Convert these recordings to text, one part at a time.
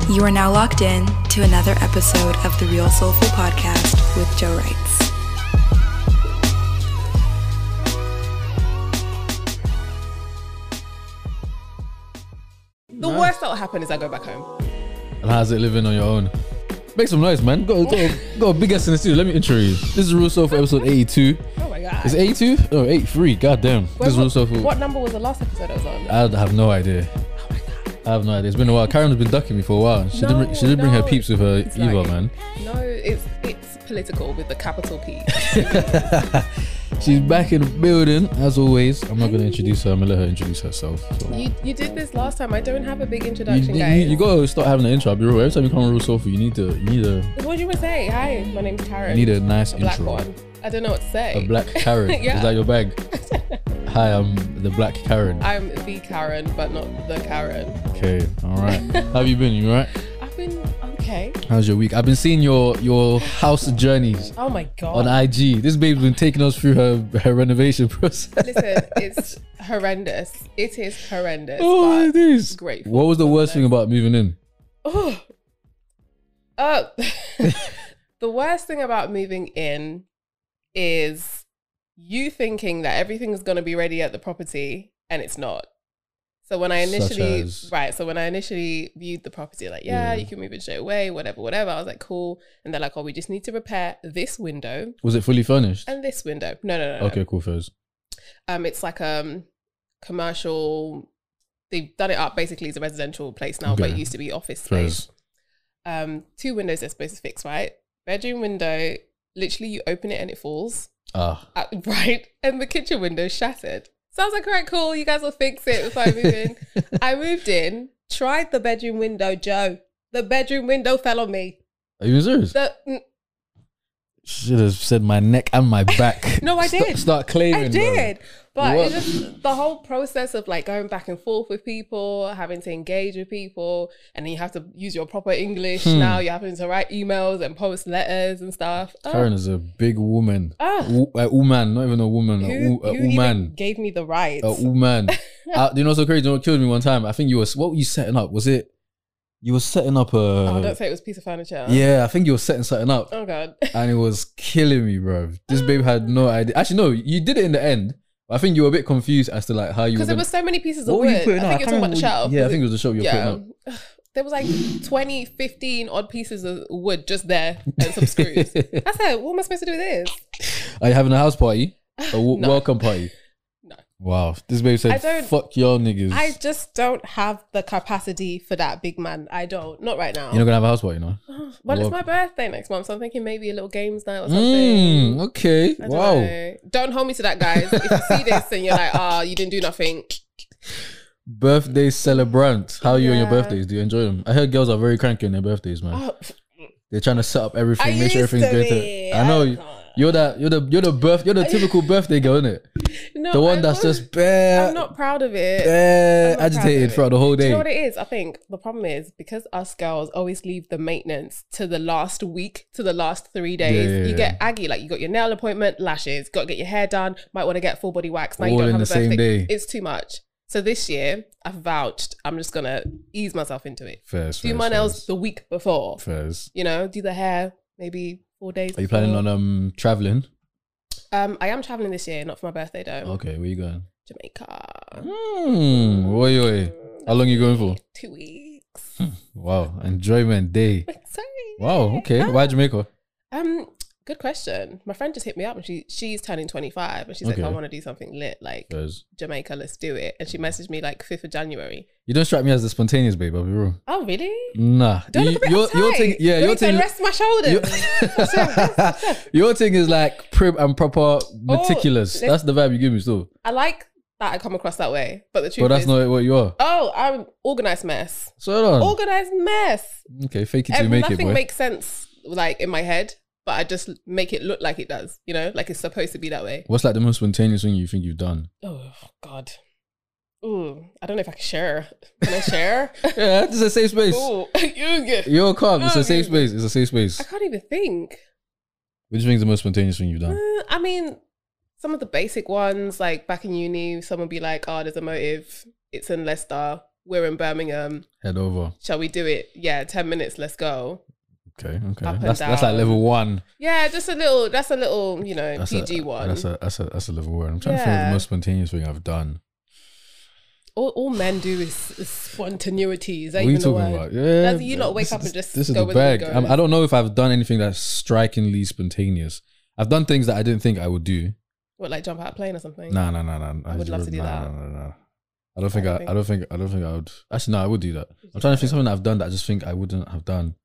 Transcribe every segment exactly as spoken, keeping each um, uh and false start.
You are now locked in to another episode of the Real Soulful Podcast with Joe Wrights. The worst that will happen is I go back home. And how's it living on your own? Make some noise, man. Go, go, go. Big guest in the studio. Let me intro you. This is Real Soulful episode eighty-two. Oh my god. Is it eighty-two? Oh, eighty-three. God damn. Wait, this is what, Real Soulful. What number was the last episode I was on? I have no idea. Oh my god. I have no idea. It's been a while. Karen has been ducking me for a while. She No, didn't. Bring, she didn't bring her no. peeps with her It's either, like- man. No, it's it's political with the capital P. She's back in the building as always. I'm not gonna introduce her. I'm gonna let her introduce herself. So. You you did this last time. I don't have a big You, introduction, you, guys. you gotta start having an intro. I'll be real. Every time you come on Real Soulful, you need to. You need a. What do you want to say? Hi, my name's Karen. You need a nice a black intro. one. I don't know what to say. A black Karen. Yeah. Is that your bag? Hi, I'm the black Karen. I'm the Karen, but not the Karen. Okay, all right. How have you been? You all right? I've been okay. How's your week? I've been seeing your your house journeys Oh my god. on I G. This babe's been taking us through her, her renovation process. Listen, it's horrendous. It is horrendous. Oh, but it is. grateful What was the for worst this. thing about moving in? Oh. Uh, the worst thing about moving in is you thinking that everything is going to be ready at the property and it's not. So when I Such initially, as? right, so when I initially viewed the property, like, yeah, Yeah. you can move it straight away, whatever, whatever. I was like, cool. And they're like, oh, we just need to repair this window Was it fully furnished? and this window. No, no, no. no. Okay, cool, first. Um, it's like um commercial. They've done it up basically as a residential place now, but it Okay. used to be office space. First. Um, two windows they're supposed to fix, right? Bedroom window, literally you open it and it falls, Ah, uh, right? And the kitchen window shattered. So I was like, all right, cool, you guys will fix it before I move in. I moved in, tried the bedroom window, Joe. The bedroom window fell on me. are you serious? The, mm, Should have said my neck and my back. No, I St- did. Start claiming. I bro. did. But What? it's just the whole process of like going back and forth with people, having to engage with people, and then you have to use your proper English. Hmm. Now you're having to write emails and post letters and stuff. Oh, Karen is a big woman. ah, U- A woman, not even a woman. A, who, u- a who even woman. gave me the right? A woman. uh, do you know what's so crazy? You know what killed me one time? I think you were. What were you setting up? Was it? You were setting up a. Oh, don't say it was a piece of furniture. Yeah, I think you were setting something up, Oh god. and it was killing me, bro. This babe had no idea. Actually, no, you did it in the end. I think you were a bit confused as to like how you. Because Because there was so many pieces of what were wood. you putting I up? think you're talking about the can't shelf. remember what you- Yeah, I Was think it it- was the shelf you were putting yeah. up. There was like twenty, fifteen odd pieces of wood just there and some screws. I said, what am I supposed to do with this? Are you having a house party? A w- No. welcome party? No. Wow, this babe I said, don't- "Fuck y'all niggas." I just don't have the capacity for that, big man. I don't. Not right now. You're not gonna have a house party, no? Well, it's Well- my birthday next month, so I'm thinking maybe a little games night or something. Mm, okay. I don't Wow. know. Don't hold me to that, guys. If you see this and you're like, ah, you didn't do nothing. Birthday celebrant. How are you on your Yeah. birthdays? Do you enjoy them? I heard girls are very cranky on their birthdays, man. Oh, They're trying to set up I everything, make sure used everything's to going be. to. I know I you- can't. you're that. You're the. You're the birth. You're the typical birthday girl, isn't it? no, The one I that's was- just bare, I'm not proud of it. bare I'm not proud of agitated it. throughout the whole Do you day. know what it is? I think the problem is because us girls always leave the maintenance to the last week, to the last three days. Yeah, yeah, you yeah. get aggy, like you got your nail appointment, lashes, got to get your hair done, might want to get full body wax. Now you All don't in have the a same birthday. day. It's too much. So this year, I've vouched. I'm just gonna ease myself into it. Fairs, Do fairs, my nails fairs. the week before. Fairs. You know, do the hair maybe four days. Are you planning before. on um traveling? Um, I am traveling this year, not for my birthday though. Okay, where you going? Jamaica. Hmm. Oi, oi. How long you going for? Two weeks. Wow, enjoyment day. Sorry. Wow. Okay. Ah. Why Jamaica? Um, good question. My friend just hit me up and she she's turning twenty-five and she's like, Okay. I want to do something lit, like Fairs. Jamaica, let's do it. And she messaged me like fifth of January. You don't strike me as the spontaneous babe, I'll be real. Oh, really? Nah. Do I You- look a bit your, your uptight? thing, yeah, Do I your need to thing, rest my shoulders. your thing is like prim and proper, meticulous. let's- That's the vibe you give me still. I like that I come across that way, but the truth But that's is, not what you are. oh, I'm organized mess. So hold on. Organized mess. Okay, fake it till Ev- you make it, nothing boy. makes sense like in my head, but I just make it look like it does. You know, like it's supposed to be that way. What's like the most spontaneous thing you think you've done? Oh God. Ooh, I don't know if I can share. Can I share? Yeah, this is a safe space. Ooh, you get- You're calm. It's Oh, a safe yeah. space. It's a safe space. I can't even think. What do you think is the most spontaneous thing you've done? Uh, I mean, some of the basic ones, like back in uni, someone would be like, "Oh, there's a motive. It's in Leicester. we're in Birmingham. Head over. Shall we do it? Yeah, ten minutes. Let's go. Okay, okay. Up and That's that's like down. level one. Yeah, just a little. That's a little. You know, That's P G a, one. That's a that's a that's a level one. I'm trying to think of Yeah. the most spontaneous thing I've done. all, all men do is, is spontaneity. Is that What are you even the talking word? about? Yeah, Does you not wake this up is- and just this is go the with the bag. goes? I'm- I don't know if I've done anything that's strikingly spontaneous. I've done things that I didn't think I would do. What, like jump out a plane or something? No, no, no, no. I would love to do nah, that. No, no, no. I don't think I I, don't I don't think I don't think I would. Actually, no, I would do that. I'm trying to think something that I've done that I just think I wouldn't have done.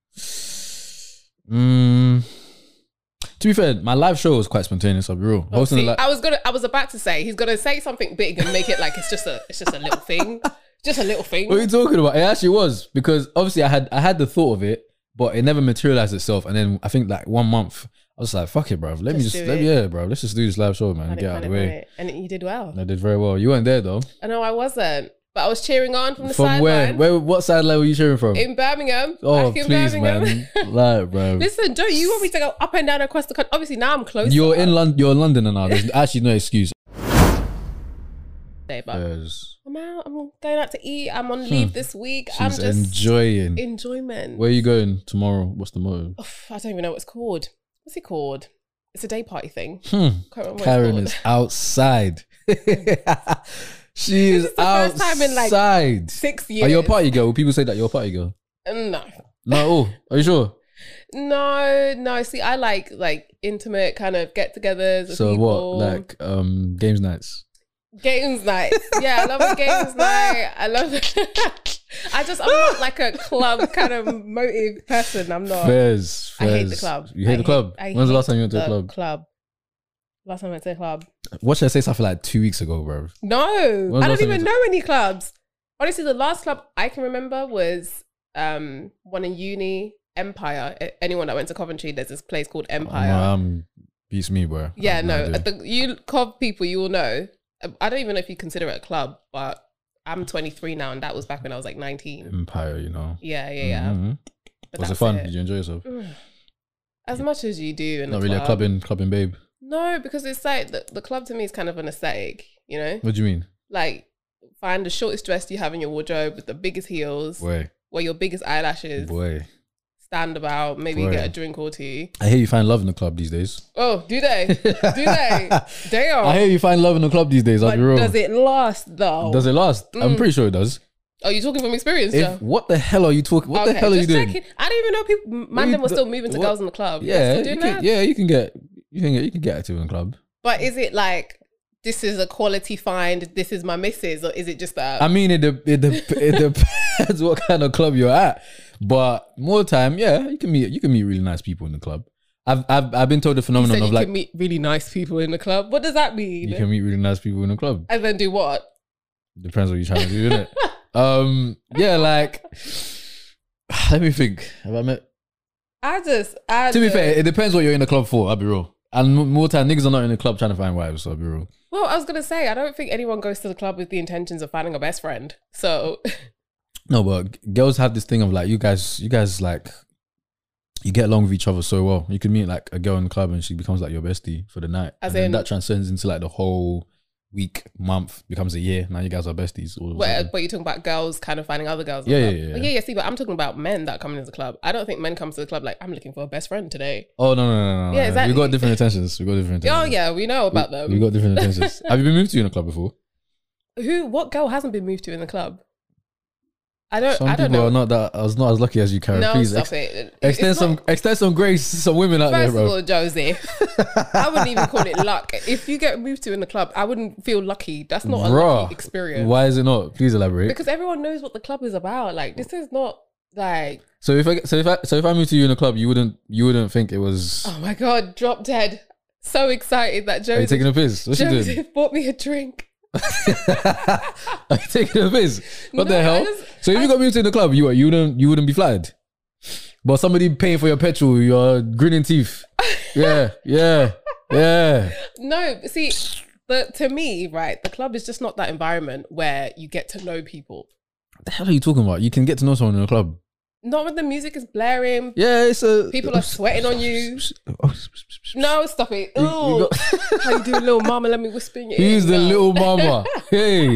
Mm, to be fair, my live show was quite spontaneous. I'll be real. Oh, Hosting see, the li- I was gonna. I was about to say he's gonna say something big and make it like it's just a. It's just a little thing. Just a little thing. What are you talking about? It actually was, because obviously I had I had the thought of it, but it never materialized itself. And then I think like one month, I was like, "Fuck it, bro. Let me Just just do let it. me, yeah, bro. Let's just do this live show, man. Had And it, get out had of the it, had way." it. And you did well. And I did very well. You weren't there though. I know I wasn't, but I was cheering on from the From sideline. where? Where? What sideline were you cheering from? In Birmingham. Oh, back in please, Birmingham. man. Like, bro. Listen, Joe, you want me to go up and down across the country? Obviously, now I'm close. You're in London. You're in London now. There's actually no excuse. Day, but Yes. I'm out. I'm going out to eat. I'm on leave this week. I'm She's just enjoying. enjoyment. Where are you going tomorrow? What's the motto? Oh, I don't even know what it's called. What's it called? It's a day party thing. Hmm. Can't remember what Karen it's is outside. She This is is the outside. first time in, like, Six years. Are you a party girl? People say that you're a party girl. No. No, oh, are you sure? No, no. See, I like like intimate kind of get-togethers with So people. what, like um games nights? Games night. Yeah, I love a games night. I love it. I just, I'm not like a club kind of motive person. I'm not. Fairs, I hate the fairs. club. You hate I the club? I When's the hate last time you went to a the club? Club. Last time I went to a club. What should I say? Something like two weeks ago, bro. No, the I last don't time you even went know any clubs. Honestly, the last club I can remember was um one in uni, Empire. A- Anyone that went to Coventry, there's this place called Empire. Um, beats me, bro. I yeah, have no, idea. the, you Cov people, you will know. I don't even know if you consider it a club, but I'm twenty-three now, and that was back when I was like nineteen. Empire, you know. Yeah, yeah, yeah. Mhm. But Was it that's fun? it. Did you enjoy yourself? As much as you do in Not the really club. a clubbing, clubbing babe. No, because it's like the, the club to me is kind of an aesthetic, you know? What do you mean? Like, find the shortest dress you have in your wardrobe with the biggest heels, Boy, wear your biggest eyelashes, boy. stand about, maybe Boy. get a drink or two. I hear you find love in the club these days. Oh, do they? do they? Damn. I hear you find love in the club these days. I'll But be real. does it last though? Does it last? I'm Mm. pretty sure it does. Are you talking from experience, If, Joe? what the hell are you talking? What the hell are you just doing? checking. I didn't even know people. What Man, you them were do- still moving to what- girls in the club. They're Yeah, still you doing can, that? yeah, you can get, you can get, you can get active in the club. But is it like this is a quality find? This is my missus, or is it just that? I mean, it de- it, de- it depends what kind of club you're at, but more time, yeah, you can meet, you can meet really nice people in the club. I've, I've, I've been told the you phenomenon said of you like can meet really nice people in the club. What does that mean? you can meet really nice people in the club. and then do what? Depends what you're trying to do, innit? um, yeah, like, let me think. Have I met? I just, I To be just- fair, it depends what you're in the club for. I'll be real. And m- more time, niggas are not in the club trying to find wives. So I'll be real. Well, I was gonna say, I don't think anyone goes to the club with the intentions of finding a best friend. So No, but g- girls have this thing of like, you guys, you guys like, you get along with each other so well. You can meet like a girl in the club and she becomes like your bestie for the night. As and then in- that transcends into like the whole week, month, becomes a year. Now you guys are besties. All of a where, sudden. but you're talking about girls kind of finding other girls. in Yeah, the yeah, club. yeah. But yeah, yeah. See, but I'm talking about men that come into the club. I don't think men come to the club like I'm looking for a best friend today. Oh, no, no, no, no. Yeah, no. exactly. We got different intentions. We got different intentions. Oh yeah, we know about we, them. We got different intentions. Have you been moved to in a club before? Who? What girl hasn't been moved to in the club? I don't. Some I don't people know. are not that, I was not as lucky as you, Karen. no, Please stop ex- it. extend It's some, not- extend some grace to some women out there, First bro. of all, Josie, I wouldn't even call it luck. If you get moved to in the club, I wouldn't feel lucky. That's not a Bruh, lucky experience. Why is it not? Please elaborate. Because everyone knows what the club is about. Like this is not like, So if I so if I so if I moved to you in a club, you wouldn't you wouldn't think it was. oh my god, drop dead. So excited that Are you taking Josie, a piss? What's she doing? Joseph bought me a drink. Are you taking a piss? What No, the I hell? just- so if you got moved to in the club, you you wouldn't you wouldn't be flattered. But somebody paying for your petrol, your grinning teeth. Yeah, yeah, yeah. No, see, the to me, right, the club is just not that environment where you get to know people. What the hell are you talking about? You can get to know someone in a club. Not when the music is blaring. Yeah, it's a. People are sweating on you. Oh, No, stop it. You- you Ooh. got- How you doing, little mama? Let me whisper in your ear. He's the No. little mama. Hey,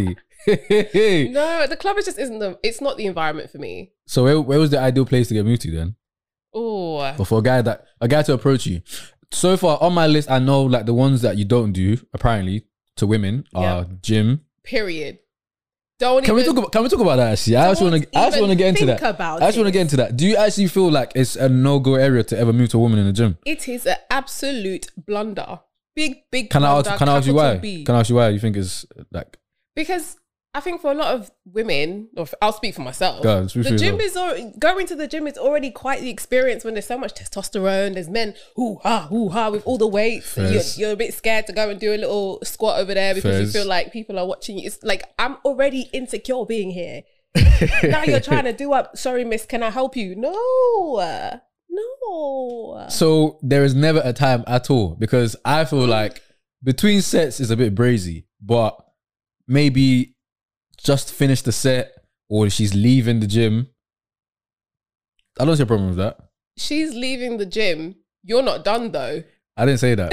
No, the club is just isn't the. It's not the environment for me. So where, where was the ideal place to get moved to then? Oh, Or for a guy that a guy to approach you. So far on my list, I know like the ones that you don't do apparently to women are Yeah. gym. period. Don't Can even. we talk about Can we talk about that? Actually, I just don't want to. I just even want to get into think that. about I just want to it. get into that. Do you actually feel like it's a no go area to ever move to a woman in the gym? It is an absolute blunder. Big, big. Can I blunder, ask? Can I ask you capital why? B. Can I ask you why you think it's like? Because I think for a lot of women, or f- I'll speak for myself, Go on, speak the for gym yourself. is already, going to the gym is already quite the experience when there's so much testosterone. There's men hoo ha hoo ha with all the weights. You're, Fairs. you're a bit scared to go and do a little squat over there because Fairs. you feel like people are watching you. It's like I'm already insecure being here. Now you're trying to do up. Sorry, miss, can I help you? No, no. So there is never a time at all because I feel like between sets is a bit brazy, but maybe just finish the set or she's leaving the gym. I don't see a problem with that. She's leaving the gym. You're not done though. I didn't say that.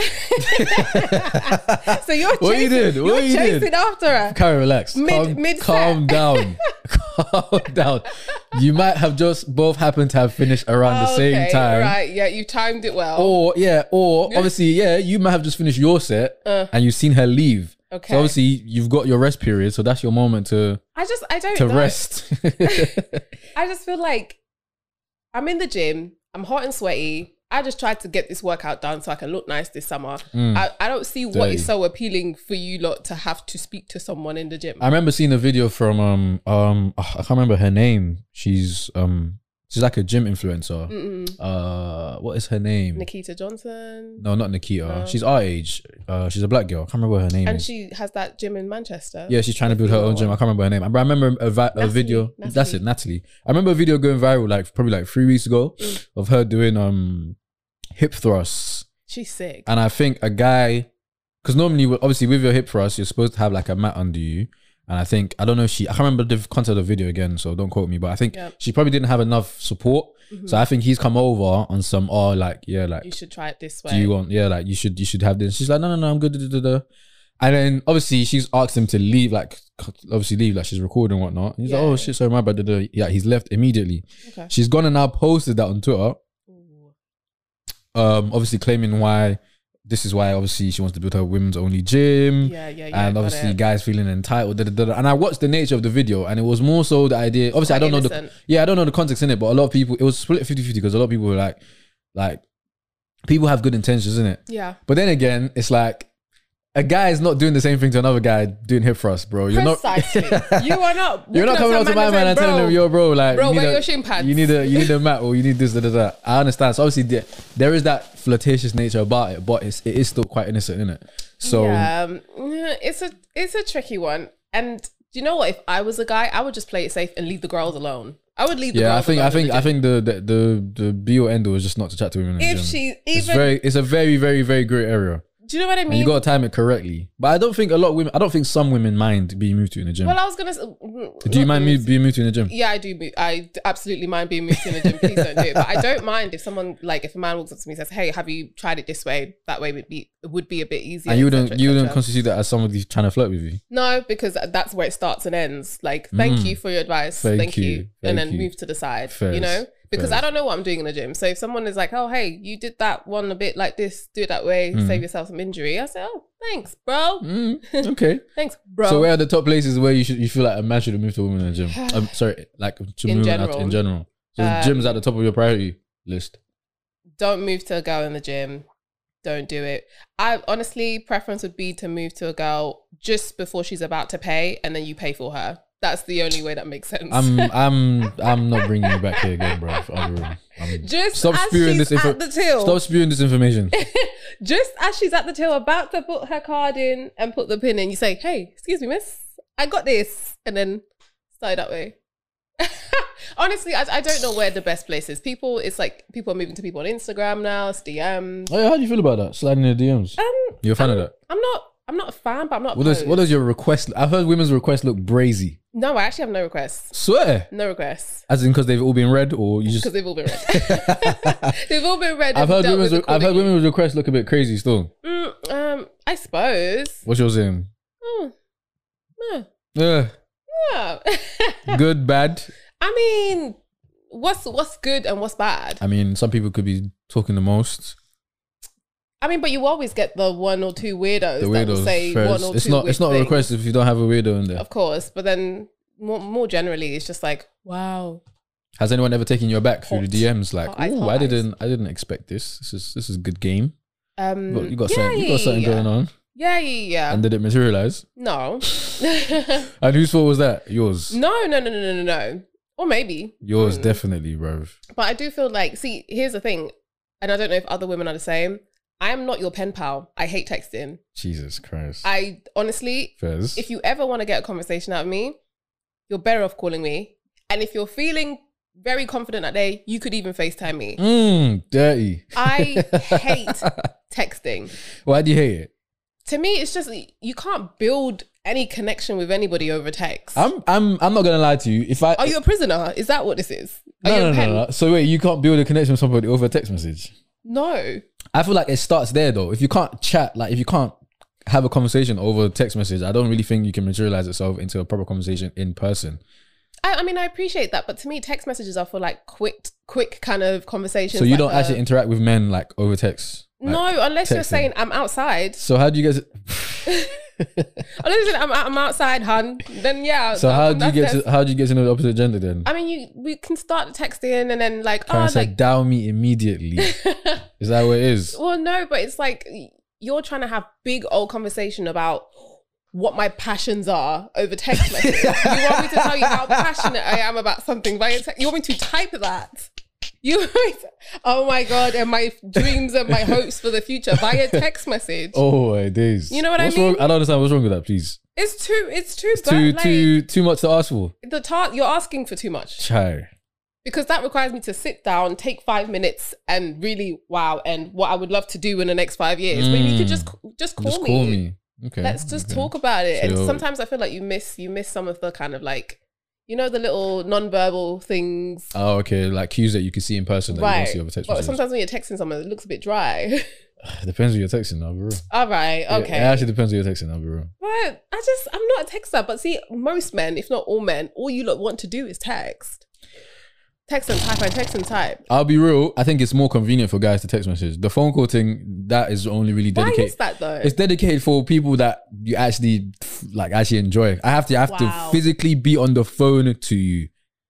So you're chasing, What you did? you're What you chasing did? after her. Karen, relax. Mid- calm, mid-set. calm down. Calm down. You might have just both happened to have finished around the same Okay, time. Right, yeah, you timed it well. Or yeah, or obviously, yeah, you might have just finished your set Uh. and you've seen her leave. Okay. So obviously you've got your rest period, so that's your moment to I just, I don't to know. rest. I just feel like I'm in the gym, I'm hot and sweaty. I just tried to get this workout done so I can look nice this summer. I, I don't see what Dirty. is so appealing for you lot to have to speak to someone in the gym. I remember seeing a video from um um I can't remember her name. She's um she's like a gym influencer. Mm-mm. Uh, what is her name? Nikita Johnson. No, not Nikita. No. She's our age. Uh, she's a black girl. I can't remember what her name And is. she has that gym in Manchester. Yeah, she's trying to build her own gym. I can't remember her name. But I remember a, vi- a Natalie, video. Natalie. That's it, Natalie. I remember a video going viral like probably like three weeks ago Mm. of her doing um hip thrusts. She's sick. And I think a guy, because normally, obviously, with your hip thrust, you're supposed to have like a mat under you. And I think, I don't know if she, I can't remember the content of the video again, so don't quote me, but I think Yep. she probably didn't have enough support. So I think he's come over on some, oh, like, yeah, like, You should try it this way. do you want, yeah, like, you should, you should have this. She's like, no, no, no, I'm good. Da, da, da, da. And then obviously she's asked him to leave, like, obviously leave, like she's recording and whatnot. He's like, Yeah. oh shit, sorry, my bad. Da, da. Yeah, he's left immediately. Okay. She's gone and now posted that on Twitter. Ooh. Um, obviously claiming why this is why obviously she wants to build her women's only gym. Yeah, yeah, yeah. And got obviously it. guys feeling entitled. Da, da, da, da. And I watched the nature of the video and it was more so the idea. Obviously, I Quite don't know the innocent. yeah, I don't know the context in it, but a lot of people it was split fifty fifty because a lot of people were like, like people have good intentions in it. Yeah. But then again, it's like a guy is not doing the same thing to another guy doing hip thrust, bro. You're Precisely. not You are not. You're not coming up to my man and telling him, yo, bro, like, Bro, you need wear a, your shin pads. You need a, you need a mat, or you need this, da, da, da. I understand. So obviously, there, there is that flirtatious nature about it, but it's, it is still quite innocent, isn't it? So yeah, um, yeah, it's a it's a tricky one. And do you know what? If I was a guy, I would just play it safe and leave the girls alone. I would leave the yeah, girls I think, alone I in think, the I gym. think the the the, the be or end all is just not to chat to women. In the if gym. she it's even, very, it's a very, very, very great area, do you know what I and mean? you got to time it correctly. But I don't think a lot of women. I don't think some women mind being moved to in the gym. well, I was gonna. s- Do you not mind me being moved to in the gym? Yeah, I do. mo- I d- absolutely mind being moved in the gym. Please don't do it. But I don't mind if someone, like, if a man walks up to me and says, "Hey, have you tried it this way? That way would be it would be a bit easier." And you et wouldn't, cetera, you et wouldn't cetera. constitute that as somebody trying to flirt with you. No, because that's where it starts and ends. Like, thank Mm. you for your advice. Thank Thank, you. you. Thank And then you. move to the side, Fairs. you know? Because Fairs. I don't know what I'm doing in the gym. So if someone is like, oh, hey, you did that one a bit like this, do it that way, Mm. save yourself some injury. I say, oh, thanks, bro. Mm, okay. Thanks, bro. So where are the top places where you should you feel like a man should move to a woman in the gym? Um, sorry, like to In move out general. in general. So Um, gym's at the top of your priority list. Don't move to a girl in the gym. Don't do it. I honestly, preference would be to move to a girl just before she's about to pay and then you pay for her. That's the only way that makes sense. I'm I'm I'm not bringing you back here again, bro. I'm, I'm, just stop as spewing she's this info- at the till. Stop spewing this information. Just as she's at the till about to put her card in and put the pin in, you say, hey, excuse me, miss, I got this. And then start it that way. Honestly, I, I don't know where the best place is. People, it's like people are moving to people on Instagram now, it's D Ms. Oh, yeah, how do you feel about that? Sliding in the D Ms. Um, You're a fan of that? I'm not, I'm not a fan, but I'm not What does opposed. what does your request? I've heard women's requests look brazy. No, I actually have no requests. Swear. No requests. As in because they've all been read, or you just? Because they've all been read. They've all been read. I've and heard dealt women's. with I've heard accordingly. women's requests look a bit crazy still. Mm, um, I suppose. What's yours saying? Oh, no. Yeah. Yeah. Good, bad. I mean, what's what's good and what's bad? I mean, some people could be talking the most. I mean, but you always get the one or two weirdos, The that will weirdos say first. one or It's two not. weird It's not a things, request if you don't have a weirdo in there. of course. But then more, more generally, it's just like, wow. Has anyone ever taken you aback through the Hot. D Ms? Like, Hot eyes, oh, hot I eyes." didn't. I didn't expect this. This is this is a good game. Um, But you got yeah, something. You got something yeah, going on. Yeah, yeah, yeah. And did it materialize? No. And whose fault was that? Yours. no, no, no, no, no, no, no. Or maybe. Yours, Hmm. definitely, bro. But I do feel like, see, here's the thing, and I don't know if other women are the same. I am not your pen pal. I hate texting. Jesus Christ. I honestly, Fez. if you ever want to get a conversation out of me, you're better off calling me. And if you're feeling very confident that day, you could even FaceTime me. Mmm, dirty. I hate texting. Why do you hate it? To me, it's just, you can't build any connection with anybody over text. I'm I'm I'm not gonna lie to you. If I Are you a prisoner? Is that what this is? Are no, you no, a no, pen? no, no. So wait, you can't build a connection with somebody over a text message. No. I feel like it starts there though. If you can't chat, like if you can't have a conversation over text message, I don't really think you can materialize itself into a proper conversation in person. I, I mean, I appreciate that, but to me, text messages are for like quick, quick kind of conversations. So you like don't a- actually interact with men like over text. Like, no, unless you're texting. saying I'm outside. So how do you get? Unless you're saying I'm, I'm outside, hun. Then yeah. So I'll how come do you get downstairs. to how do you get to know the opposite gender then? I mean, you we can start texting and then like, Karen oh, said, like. "Down me immediately." Is that what it is? Well, no, but it's like you're trying to have big old conversation about what my passions are over text message. You want me to tell you how passionate I am about something via text? You want me to type that? You want me to, oh my God, and my dreams and my hopes for the future via text message. Oh my days! You know what I what's mean? Wrong? I don't understand what's wrong with that. Please, It's too, it's too, it's bad. too like, too too much to ask for. the tar- you're asking for too much. Chai. Because that requires me to sit down, take five minutes, and really wow, and what I would love to do in the next five years. But you could just just call Just me. call me. Okay. Let's just okay. talk about it. And So- sometimes I feel like you miss you miss some of the kind of like, you know, the little non-verbal things. Oh, okay. Like cues that you can see in person that you Right. don't see over text But message. sometimes when you're texting someone, it looks a bit dry. It depends who you're texting now, bro. All right, It- okay. It actually depends who you're texting now, bro. But I just I'm not a texter. But see, most men, if not all men, all you lot want to do is text. Text and type and text and type. I'll be real. I think it's more convenient for guys to text message. The phone call thing, that is only really Why dedicated. is that though? It's dedicated for people that you actually like actually enjoy. I have to I have Wow. to physically be on the phone to you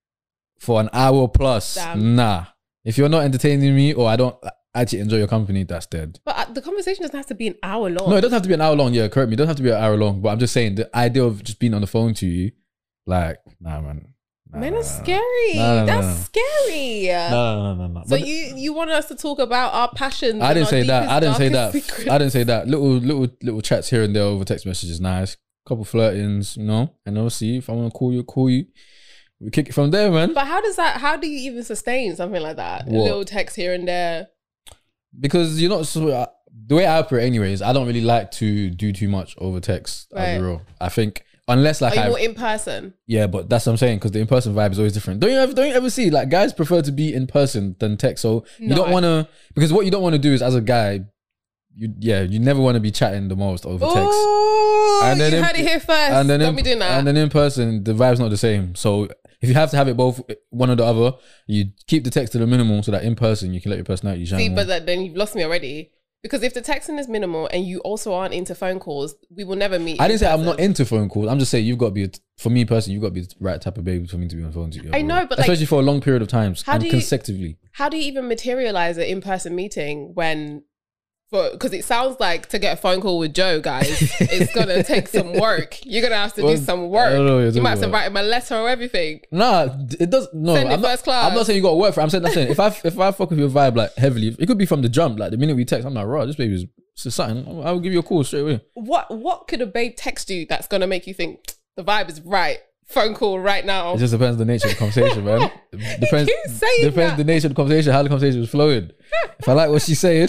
for an hour plus. Damn. Nah. If you're not entertaining me or I don't actually enjoy your company, that's dead. But uh, the conversation doesn't have to be an hour long. No, it doesn't have to be an hour long. Yeah, correct me. It doesn't have to be an hour long. But I'm just saying the idea of just being on the phone to you, like, nah, man. Nah, Men nah, are nah, nah. scary. No, no, no, That's no. scary. No, no, no, no, no. So But you you want us to talk about our passions? I and didn't our say that. deepest, I didn't say that. darkest secrets? I didn't say that. Little, little, little chats here and there over text messages, nice. Couple flirtings, you know. And obviously, if I want to call you, call you. We kick it from there, man. But how does that? How do you even sustain something like that? A What? little text here and there. Because you're not so. Uh, the way I operate, anyways, I don't really like to do too much over text. I'll Right. be real. I think unless like Are you I, more in person? yeah, but that's what I'm saying because the in person vibe is always different. Don't you ever? Don't you ever see like guys prefer to be in person than text? So you No, don't I- want to because what you don't want to do is as a guy, you yeah, you never want to be chatting the most over text. Oh, And then you in- heard it here first. And then Don't in, be doing that. and then in person, the vibe's not the same. So if you have to have it both, one or the other, you keep the text to the minimum so that in person you can let your personality shine. See, more. but that, then you've lost me already. Because if the texting is minimal and you also aren't into phone calls, we will never meet. I in didn't say I'm not person. into phone calls. I'm just saying you've got to be, a, for me personally, you've got to be the right type of baby for me to be on the phone to you. I know, but, like, especially for a long period of times how and do you- consecutively. How do you even materialize an in-person meeting when, because it sounds like to get a phone call with Joe, guys, it's going to take some work. You're going to have to Well, do some I work. don't know what you're You might have talking to about. write him a letter or everything. Nah, it does. No, Send it I'm not, first class. I'm not saying you got to work for it. I'm saying, I'm saying if I if I fuck with your vibe like heavily, it could be from the jump. Like the minute we text, I'm like, raw, this baby is it's something. I'll, I'll give you a call straight away. What What could a babe text you that's going to make you think the vibe is right? Phone call right now. It just depends on the nature of the conversation, man. It depends. keep saying depends that. the nature of the conversation, how the conversation was flowing. If I like what she's saying,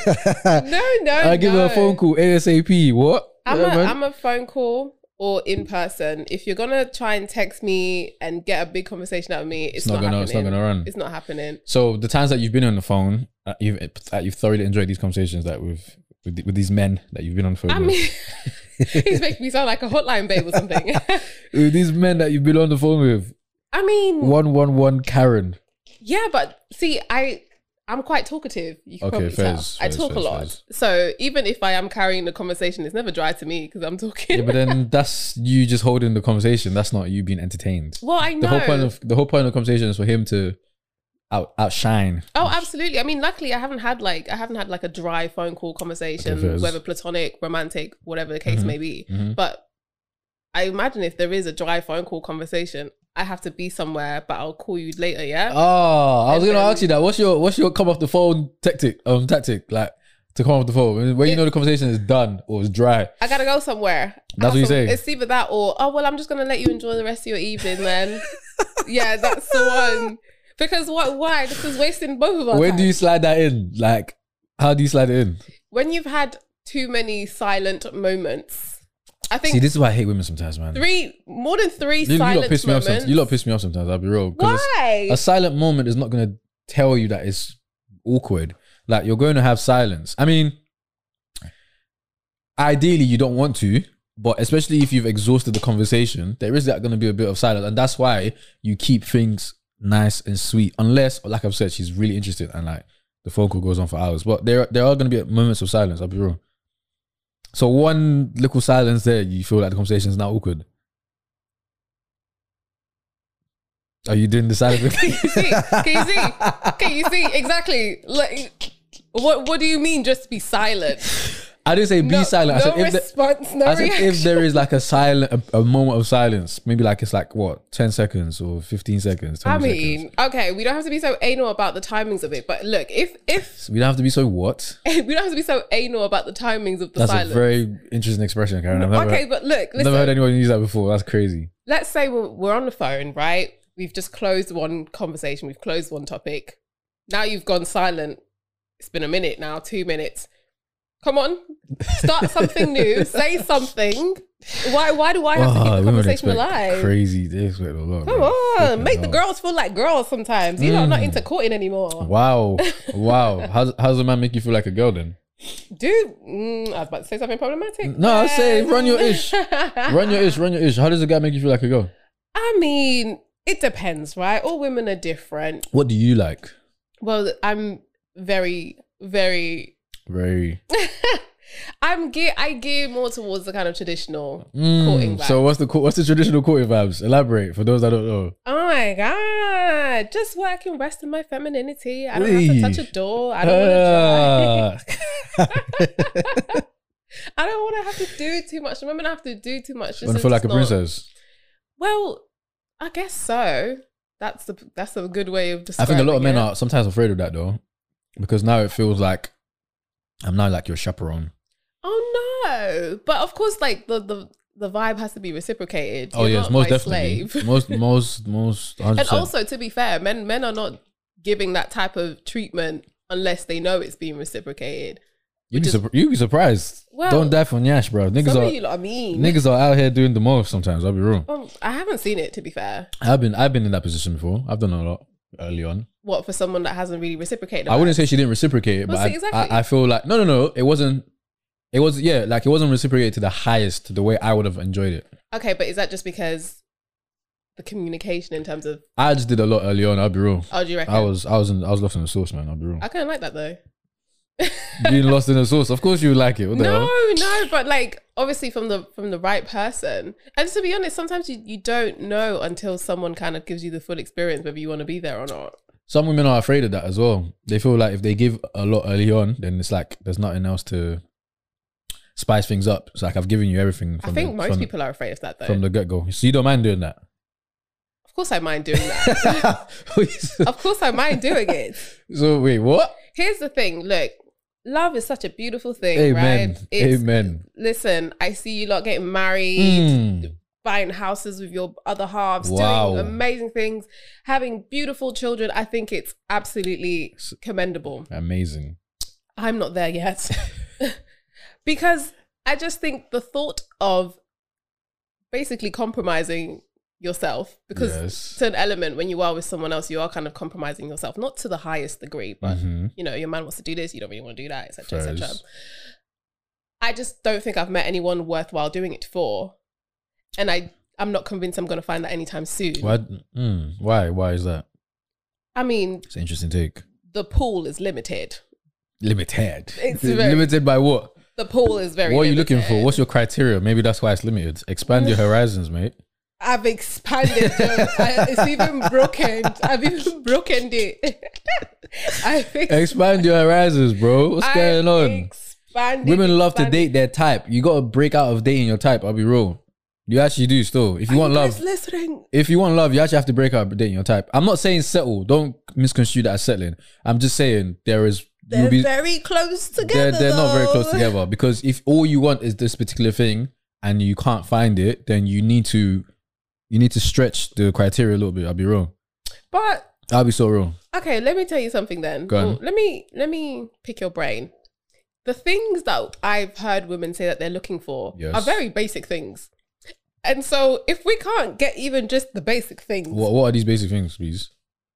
No, no, I give her no. a phone call ASAP. What? I'm, Yeah, a, man. I'm a phone call or in person. If you're gonna try and text me and get a big conversation out of me, it's, It's not not, gonna- happening. it's not gonna run. It's not happening. So the times that you've been on the phone, uh, you've uh, you've thoroughly enjoyed these conversations that with with, with these men that you've been on the phone. I with. mean, He's making me sound like a hotline babe or something. These men that you've been on the phone with. I mean, one one one Karen. Yeah, but see, I I'm quite talkative. You can Okay, probably fairs, tell. I fairs, talk fairs, a lot, fairs. so even if I am carrying the conversation, it's never dry to me because I'm talking. Yeah, but then that's you just holding the conversation. That's not you being entertained. Well, I know. The whole point of the whole point of the conversation is for him to out outshine. Oh, absolutely. I mean, luckily, I haven't had like I haven't had like a dry phone call conversation, Okay, fairs. whether platonic, romantic, whatever the case Mhm, may be. mhm. But I imagine if there is a dry phone call conversation, I have to be somewhere, but I'll call you later. Yeah. Oh, I was And gonna then- ask you that. What's your what's your come off the phone tactic? Um, tactic like to come off the phone when you It- know the conversation is done or it's dry. I gotta go somewhere. That's what I you have some- say? It's either that or oh well, I'm just gonna let you enjoy the rest of your evening then. Yeah, that's the one. Because what? Why? This is wasting both of our When time. do you slide that in? Like, how do you slide it in? When you've had too many silent moments. I think See, this is why I hate women sometimes, man. three more than three You, you silent lot piss me off. moments. Sometimes. You lot piss me off sometimes. I'll be real. 'Cause Why? A silent moment is not gonna tell you that it's awkward. Like you're going to have silence. I mean, ideally you don't want to, but especially if you've exhausted the conversation, there is that going to be a bit of silence, and that's why you keep things nice and sweet. Unless, like I've said, she's really interested and like the phone call goes on for hours. But there, there are going to be moments of silence. I'll be real. So one little silence there, you feel like the conversation is now awkward. Are you doing the silence? Can you see? Can you see? Can you see? Exactly. Like, what What do you mean? Just be silent? I didn't say be No, silent. I no said if, the, response. No I said reaction. if there is like a silent, a, a moment of silence, maybe like it's like what, ten seconds or fifteen seconds. I twenty mean, seconds. okay, we don't have to be so anal about the timings of it. But look, if if We don't have to be so what? we don't have to be so anal about the timings of the That's silence. a very interesting expression, Karen. I've never, Okay, but look, never listen. heard anyone use that before. That's crazy. Let's say we're, we're on the phone, right? We've just closed one conversation. We've closed one topic. Now you've gone silent. It's been a minute now, two minutes. Come on, start something new. Say something. Why? Why do I have to keep the women conversation expect alive? Crazy. They expect a lot. Come bro. on, Flipping make the hell. girls feel like girls sometimes. You know, not Mm. into courting anymore. Wow. Wow. How does a man make you feel like a girl then? Dude, mm, I was about to say something problematic. No, I say but- run your ish. Run your ish. Run your ish. How does a guy make you feel like a girl? I mean, it depends, right? All women are different. What do you like? Well, I'm very, very. Very. I'm gear. I gear more towards the kind of traditional Mm, courting vibe. so what's the co- what's the traditional courting vibes? Elaborate for those that don't know. Oh my god! Just where I can rest in my femininity. I don't have to touch a door. I don't want to Ah. try. I don't want to have to do too much. Women have to do too much. This Want to is feel like a just not- princess? Well, I guess so. That's the that's a good way of I describing think a lot of men it. are sometimes afraid of that though, because now it feels like I'm now like your chaperone. Oh no! But of course, like the the, the vibe has to be reciprocated. Oh You're yes, not most my definitely. slave. most most most. one hundred And percent. also, to be fair, men men are not giving that type of treatment unless they know it's being reciprocated. you'd be, which is- surp- you'd be surprised. Well, Don't die for Nyash, bro. Niggas Some are of you lot are mean. niggas are out here doing the most sometimes. I'll be real. Um, I haven't seen it, to be fair. I've been I've been in that position before. I've done a lot early on. What, for someone that hasn't really reciprocated? I wouldn't say she didn't reciprocate it, Well, but see, I, exactly. I I feel like no no no. It wasn't. It was yeah like it wasn't reciprocated to the highest the way I would have enjoyed it. Okay, but is that just because the communication in terms of? I just did a lot early on. I'll be real. Oh, do you reckon? I was I was in, I was lost in the sauce, man. I'll be real. I kind of like that though. Being lost in the sauce, of course you would like it. What the No, hell? no, but like obviously from the from the right person. And to be honest, sometimes you, you don't know until someone kind of gives you the full experience whether you want to be there or not. Some women are afraid of that as well. They feel like if they give a lot early on, then it's like there's nothing else to spice things up. It's like I've given you everything. I From think the, most from, people are afraid of that though. from the get go. So you don't mind doing that. Of course I mind doing that. Of course I mind doing it. So wait, what? Here's the thing, look, love is such a beautiful thing, Amen. right? It's, Amen. Listen, I see you lot getting married, Mm. buying houses with your other halves, Wow. doing amazing things, having beautiful children. I think it's absolutely commendable. Amazing. I'm not there yet. Because I just think the thought of basically compromising yourself, because Yes. to an element when you are with someone else, you are kind of compromising yourself, not to the highest degree, but Mhm. you know, your man wants to do this, you don't really want to do that, et cetera, et cetera. Fairs. I just don't think I've met anyone worthwhile doing it for. And I, I'm not convinced I'm going to find that anytime soon. Why? Mm, why? Why is that? I mean, It's an interesting take. the pool is limited. Limited. It's very- limited by what? The pool is very What are you limited. looking for? What's your criteria? Maybe that's why it's limited. Expand your horizons, mate. I've expanded. Joe. I, it's even broken. I've even broken it. I've ex- Expand your horizons, bro. What's I've going on? expanded, Women love to expanded. date their type. You got to break out of dating your type. I'll be real. You actually do still. If you Are want you love, guys listening? if you want love, you actually have to break out of dating your type. I'm not saying settle. Don't misconstrue that as settling. I'm just saying there is. They're you'll be, very close together. they're, they're not very close though. together, because if all you want is this particular thing and you can't find it, then you need to you need to stretch the criteria a little bit. I'll be wrong. But I'll be so wrong. okay, let me tell you something then. Go on. Well, let me let me pick your brain. The things that I've heard women say that they're looking for Yes. are very basic things. And so if we can't get even just the basic things, What What are these basic things, please?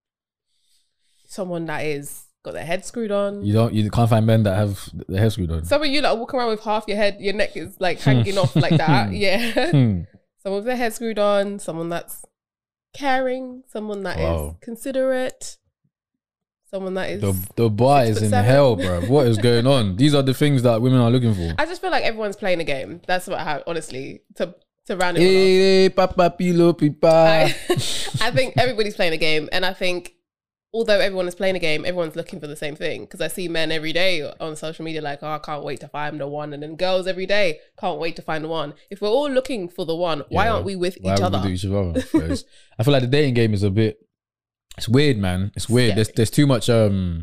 someone that is got their head screwed on. You don't. You can't find men that have their hair screwed on. Some of you like walk around with half your head, your neck is like hanging off like that. Yeah. Hmm. Someone with their head screwed on, someone that's caring, someone that is Wow. considerate, someone that is The the bar Six is foot in seven. hell, bro. What is going on? These are the things that women are looking for. I just feel like everyone's playing a game. That's what I honestly to to round it all off. Hey, papa, pilo, pipa. I, I think everybody's playing a game, and I think although everyone is playing a game, everyone's looking for the same thing. Because I see men every day on social media like, oh, I can't wait to find the one, and then girls every day can't wait to find the one. If we're all looking for the one, why Yeah. aren't we with Why each would other? we do each other? Because I feel like the dating game is a bit. It's weird, man. It's weird. There's Scary. there's too much. Um,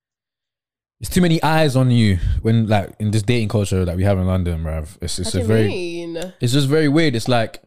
there's too many eyes on you when like in this dating culture that we have in London, bruv. It's it's What a do you very. mean? It's just very weird. It's like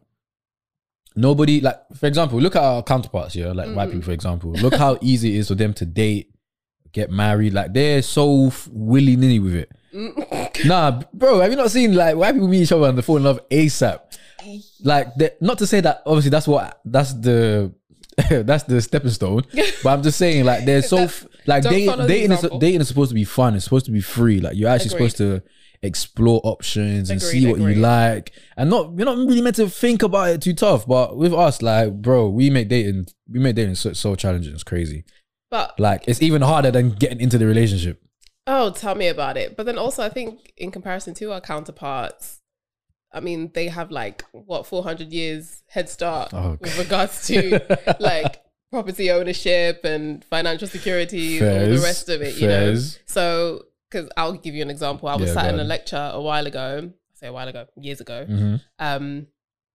nobody, like, for example, look at our counterparts here, like white Mhm. people, for example. Look how easy it is for them to date, get married. Like, they're so willy nilly with it. Mm. Nah, bro, have you not seen like white people meet each other and they fall in love ASAP? Like, they- not to say that obviously that's what that's the that's the stepping stone, but I'm just saying like they're so f- like Don't dating follow the dating is, example. dating is supposed to be fun. It's supposed to be free. Like, you're actually Agreed. supposed to explore options and see Agreed, what you agreed. like, and not you're not really meant to think about it too tough. But with us, like, bro, we make dating we make dating so, so challenging. It's crazy. But Like, it's even harder than getting into the relationship. oh, tell me about it. But then also, I think in comparison to our counterparts, I mean, they have like what four hundred years head start Oh, with regards to like property ownership and financial security, all the Fairs, rest of it. You know, fairs. so because I'll give you an example. I was Yeah, sat go in a on. lecture a while ago. I say a while ago, years ago. Mhm. Um,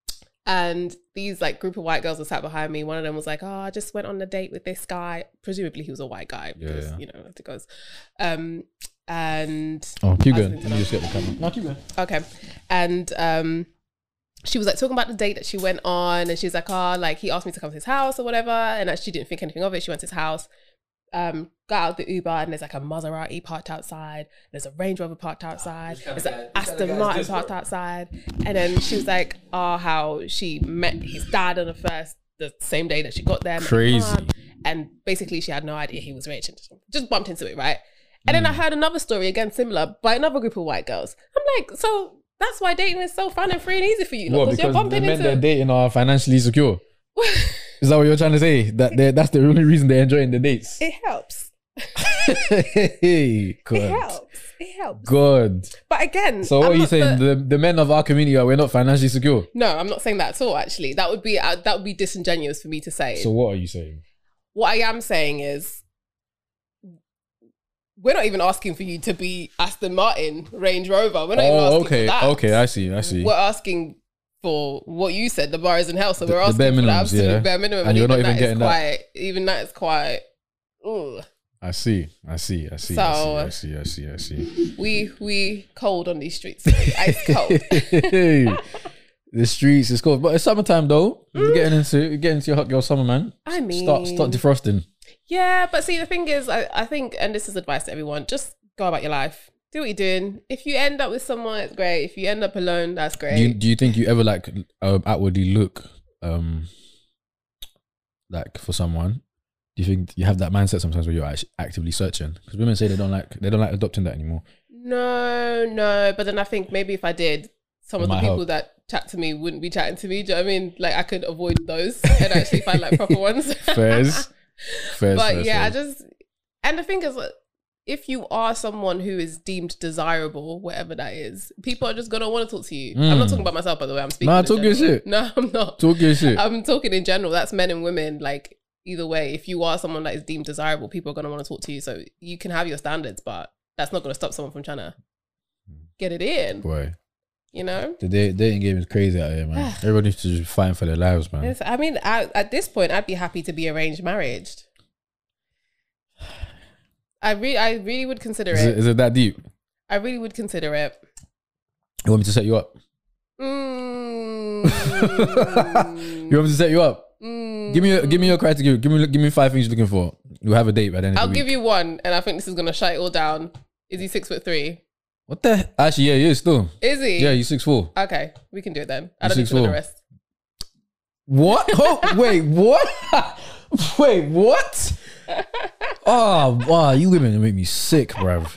and these like group of white girls were sat behind me. One of them was like, "Oh, I just went on a date with this guy." Presumably, he was a white guy because Yeah. you know it goes. Um, and Oh, keep I was going. Let me just get the camera. No, keep going. okay, and um, she was like talking about the date that she went on, and she was like, "Oh, like he asked me to come to his house or whatever," and like, she didn't think anything of it. She went to his house. Um, got out the Uber, and there's like a Maserati parked outside. There's a Range Rover parked outside. There's an Aston Martin parked outside. And then she was like, "Oh, how she met his dad on the first, the same day that she got there. met his Crazy. mom." And basically, she had no idea he was rich, and just, just bumped into it, right? And then I heard another story again, similar, by another group of white girls. I'm like, so that's why dating is so fun and free and easy for you, What, because you're because the bumping men they're into. dating are financially secure? Is that what you're trying to say? That they that's the only reason they're enjoying the dates? It helps. Hey, It God. helps. It helps. God. But again, So what I'm are you not saying? the- The, the men of our community are we're not financially secure? No, I'm not saying that at all. Actually, that would be uh, that would be disingenuous for me to say. So what are you saying? What I am saying is, we're not even asking for you to be Aston Martin, Range Rover. We're not even Oh, asking okay. for that. Okay, I see. I see. We're asking for what you said. The bar is in hell, so The- we're the asking bare for the minimums, absolute yeah. bare minimum. And you're not even that is getting that. quite, Even that is quite. Ugh. I see. I see. I see. So- I see. I see. I see. I see. We we cold on these streets. Ice cold. The streets is cold, but it's summertime though. You're getting into you're getting into your hot girl summer, man. I mean, Start start defrosting. yeah, but see, the thing is, I, I think, and this is advice to everyone: just go about your life, do what you're doing. If you end up with someone, it's great. If you end up alone, that's great. Do you, do you think you ever like um, outwardly look um like for someone? Do you think you have that mindset sometimes where you're actually actively searching? Because women say they don't like they don't like adopting that anymore. No, no. But then I think maybe if I did, some It of the might people help. that chat to me wouldn't be chatting to me. Do you know what I mean? Like I could avoid those and actually find like proper ones. Fairs. Fairs. But fairs, yeah, I fairs. just, and the thing is, like, if you are someone who is deemed desirable, whatever that is, people are just gonna want to talk to you. I'm not Mm. talking about myself, by the way. I'm speaking. Nah, in talk your general. shit. No, I'm not. Talk your shit. I'm talking in general. That's men and women. Like either way, if you are someone that is deemed desirable, people are gonna want to talk to you. So you can have your standards, but that's not gonna stop someone from trying to get it in. Boy, You know. the day, dating game is crazy out here, man. Everyone needs to just fight for their lives, man. It's- I mean, I, at this point, I'd be happy to be arranged marriage. I really, I really would consider Is it. it, is it that deep? I really would consider it. You want me to set you up? Mm. You want me to set you up? Mm. Give me, a, give me your criteria. Give me, give me five things you're looking for. We'll have a date by the end of I'll the week. give you one, and I think this is gonna shut it all down. Is he six foot three? What the? Actually, yeah, he is still. Is he? Yeah, he's six four. Okay, we can do it then. I He's don't need to know the six four. rest. What? Oh, wait, what? Wait, what? Oh, wow, you women make me sick, bruv.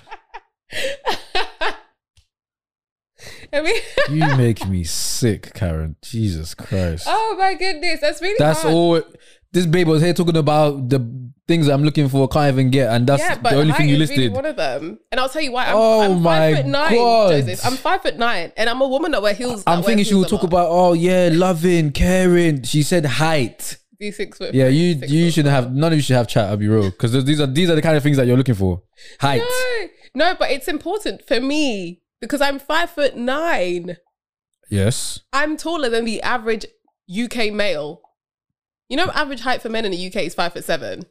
I mean, You make me sick, Karen. Jesus Christ. oh my goodness, that's really That's hard. all. This babe was here talking about the things I'm looking for, can't even get, and that's Yeah, but the only height thing you is really listed. one of them, and I'll tell you why. I'm, Oh I'm my five foot nine, God. Joseph. I'm five foot nine, and I'm a woman that wear heels. I'm that thinking wear she would heels a talk lot. about, oh yeah, loving, caring. She said height. These six foot. Yeah, three, you six you foot should four. have none of you should have chat. I'll be real, because these are these are the kind of things that you're looking for. Height. No, no, but it's important for me because I'm five foot nine. Yes. I'm taller than the average U K male. You know, average height for men in the U K is five foot seven.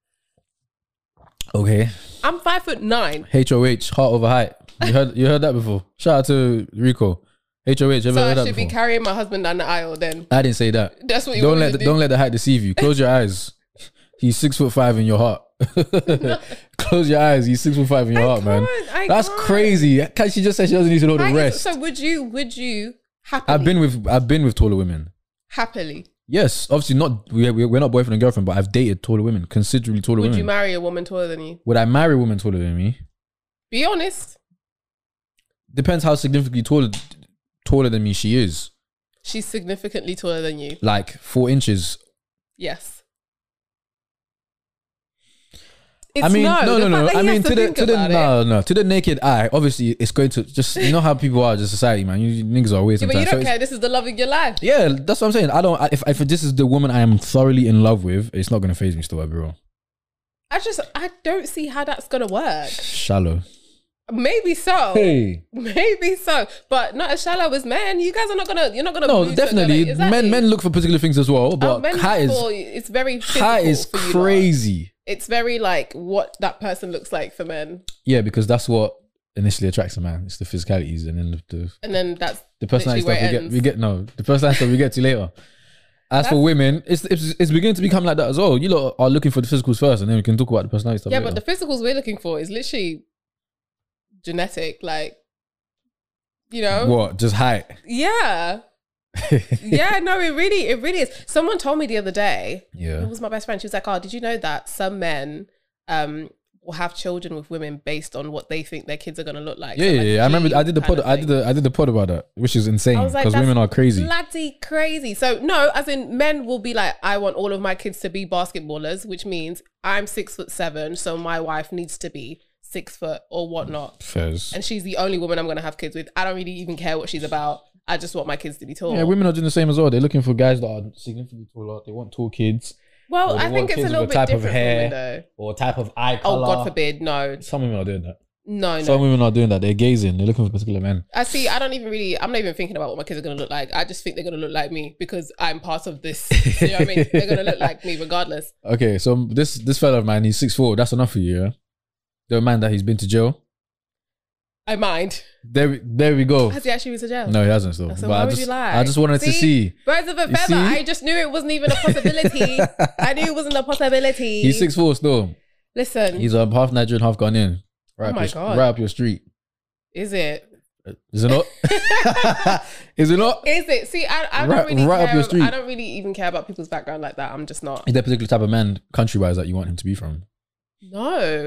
Okay. I'm five foot nine. H O H, heart over height. You heard you heard that before. Shout out to Rico. H O H, ever So heard I that should before? be carrying my husband down the aisle then. I didn't say that. That's what you Don't want let me the, to do. don't let the height deceive you. Close your eyes. He's six foot five in your heart. Close your eyes. He's six foot five in your I heart, man. can't, I That's can't. crazy. She just said she doesn't need to know the Height is- rest. So would you, would you happily, I've been with I've been with taller women. happily, Yes, obviously not. We we're not boyfriend and girlfriend, but I've dated taller women, considerably taller would women. you marry a woman taller than you? Would I marry a woman taller than me? Be honest. Depends how significantly taller taller than me she is. She's significantly taller than you. Like four inches. Yes. It's I mean, no, no, The no. fact that I he has mean, to the think to the about it. no, no, to the naked eye. Obviously, it's going to just you know how people are, just society, man. You niggas are weird Yeah, but you sometimes. don't So care. it's- This is the love of your life. yeah, that's what I'm saying. I don't. If if this is the woman I am thoroughly in love with, it's not gonna phase me. Still, I'll be real. I just, I don't see how that's gonna work. Shallow. Maybe so. Hey. Maybe so, but not as shallow as men. You guys are not gonna. You're not gonna. No, move definitely. to exactly. Men men look for particular things as well, Uh, but men height is for- it's very physical height is for you lot. crazy. It's very like what that person looks like for men, Yeah, because that's what initially attracts a man. It's the physicalities, and then the the, and then that's the personality literally stuff where we it get. ends. We get no the personality stuff we get to later. As for That's- women, it's, it's it's beginning to become like that as well. You lot are looking for the physicals first, and then we can talk about the personality stuff. Yeah, later. but the physicals we're looking for is literally genetic, like you know. What? Just height. Yeah. Yeah, no, it really, it really is. Someone told me the other day, Yeah. it was my best friend. She was like, "Oh, did you know that some men um will have children with women based on what they think their kids are gonna look like?" Yeah, So, yeah, like, yeah. I remember. gene I did the kind pod. of I did thing. the I did the pod about that, which is insane I was like, because that's women are crazy. bloody crazy. So no, as in men will be like, I want all of my kids to be basketballers, which means I'm six foot seven, so my wife needs to be six foot or whatnot, Fairs. and she's the only woman I'm gonna have kids with. I don't really even care what she's about. I just want my kids to be tall. Yeah, women are doing the same as well. They're looking for guys that are significantly taller. They want tall kids well, or they I think want it's a kids little with bit a type of different for hair. women though. or type of eye Oh, color. God forbid, no, Some women are doing that. no, no. Some women are doing that. They're gazing. They're looking for particular men. I see. I don't even really. I'm not even thinking about what my kids are gonna look like. I just think they're gonna look like me because I'm part of this. You know what I mean? They're gonna look like me regardless. Okay, so this this fella of mine, he's six foot four. That's enough for you, yeah? The man that he's been to jail. I mind. There, we- there we go. Has he actually been to jail? No, he hasn't still. So but why I would just, you lie? I just wanted to see. Birds of a You feather. see? I just knew it wasn't even a possibility. I knew it wasn't a possibility. He's six four still. Listen, He's um, half Nigerian, half Ghanaian. Right, Oh up my your, God. right up your street. is it? Is it not? Is it not? Is it? See, I, I Right- don't really right up care. your street. I don't really even care about people's background like that. I'm just not. Is there a particular type of man, country wise, that you want him to be from? No.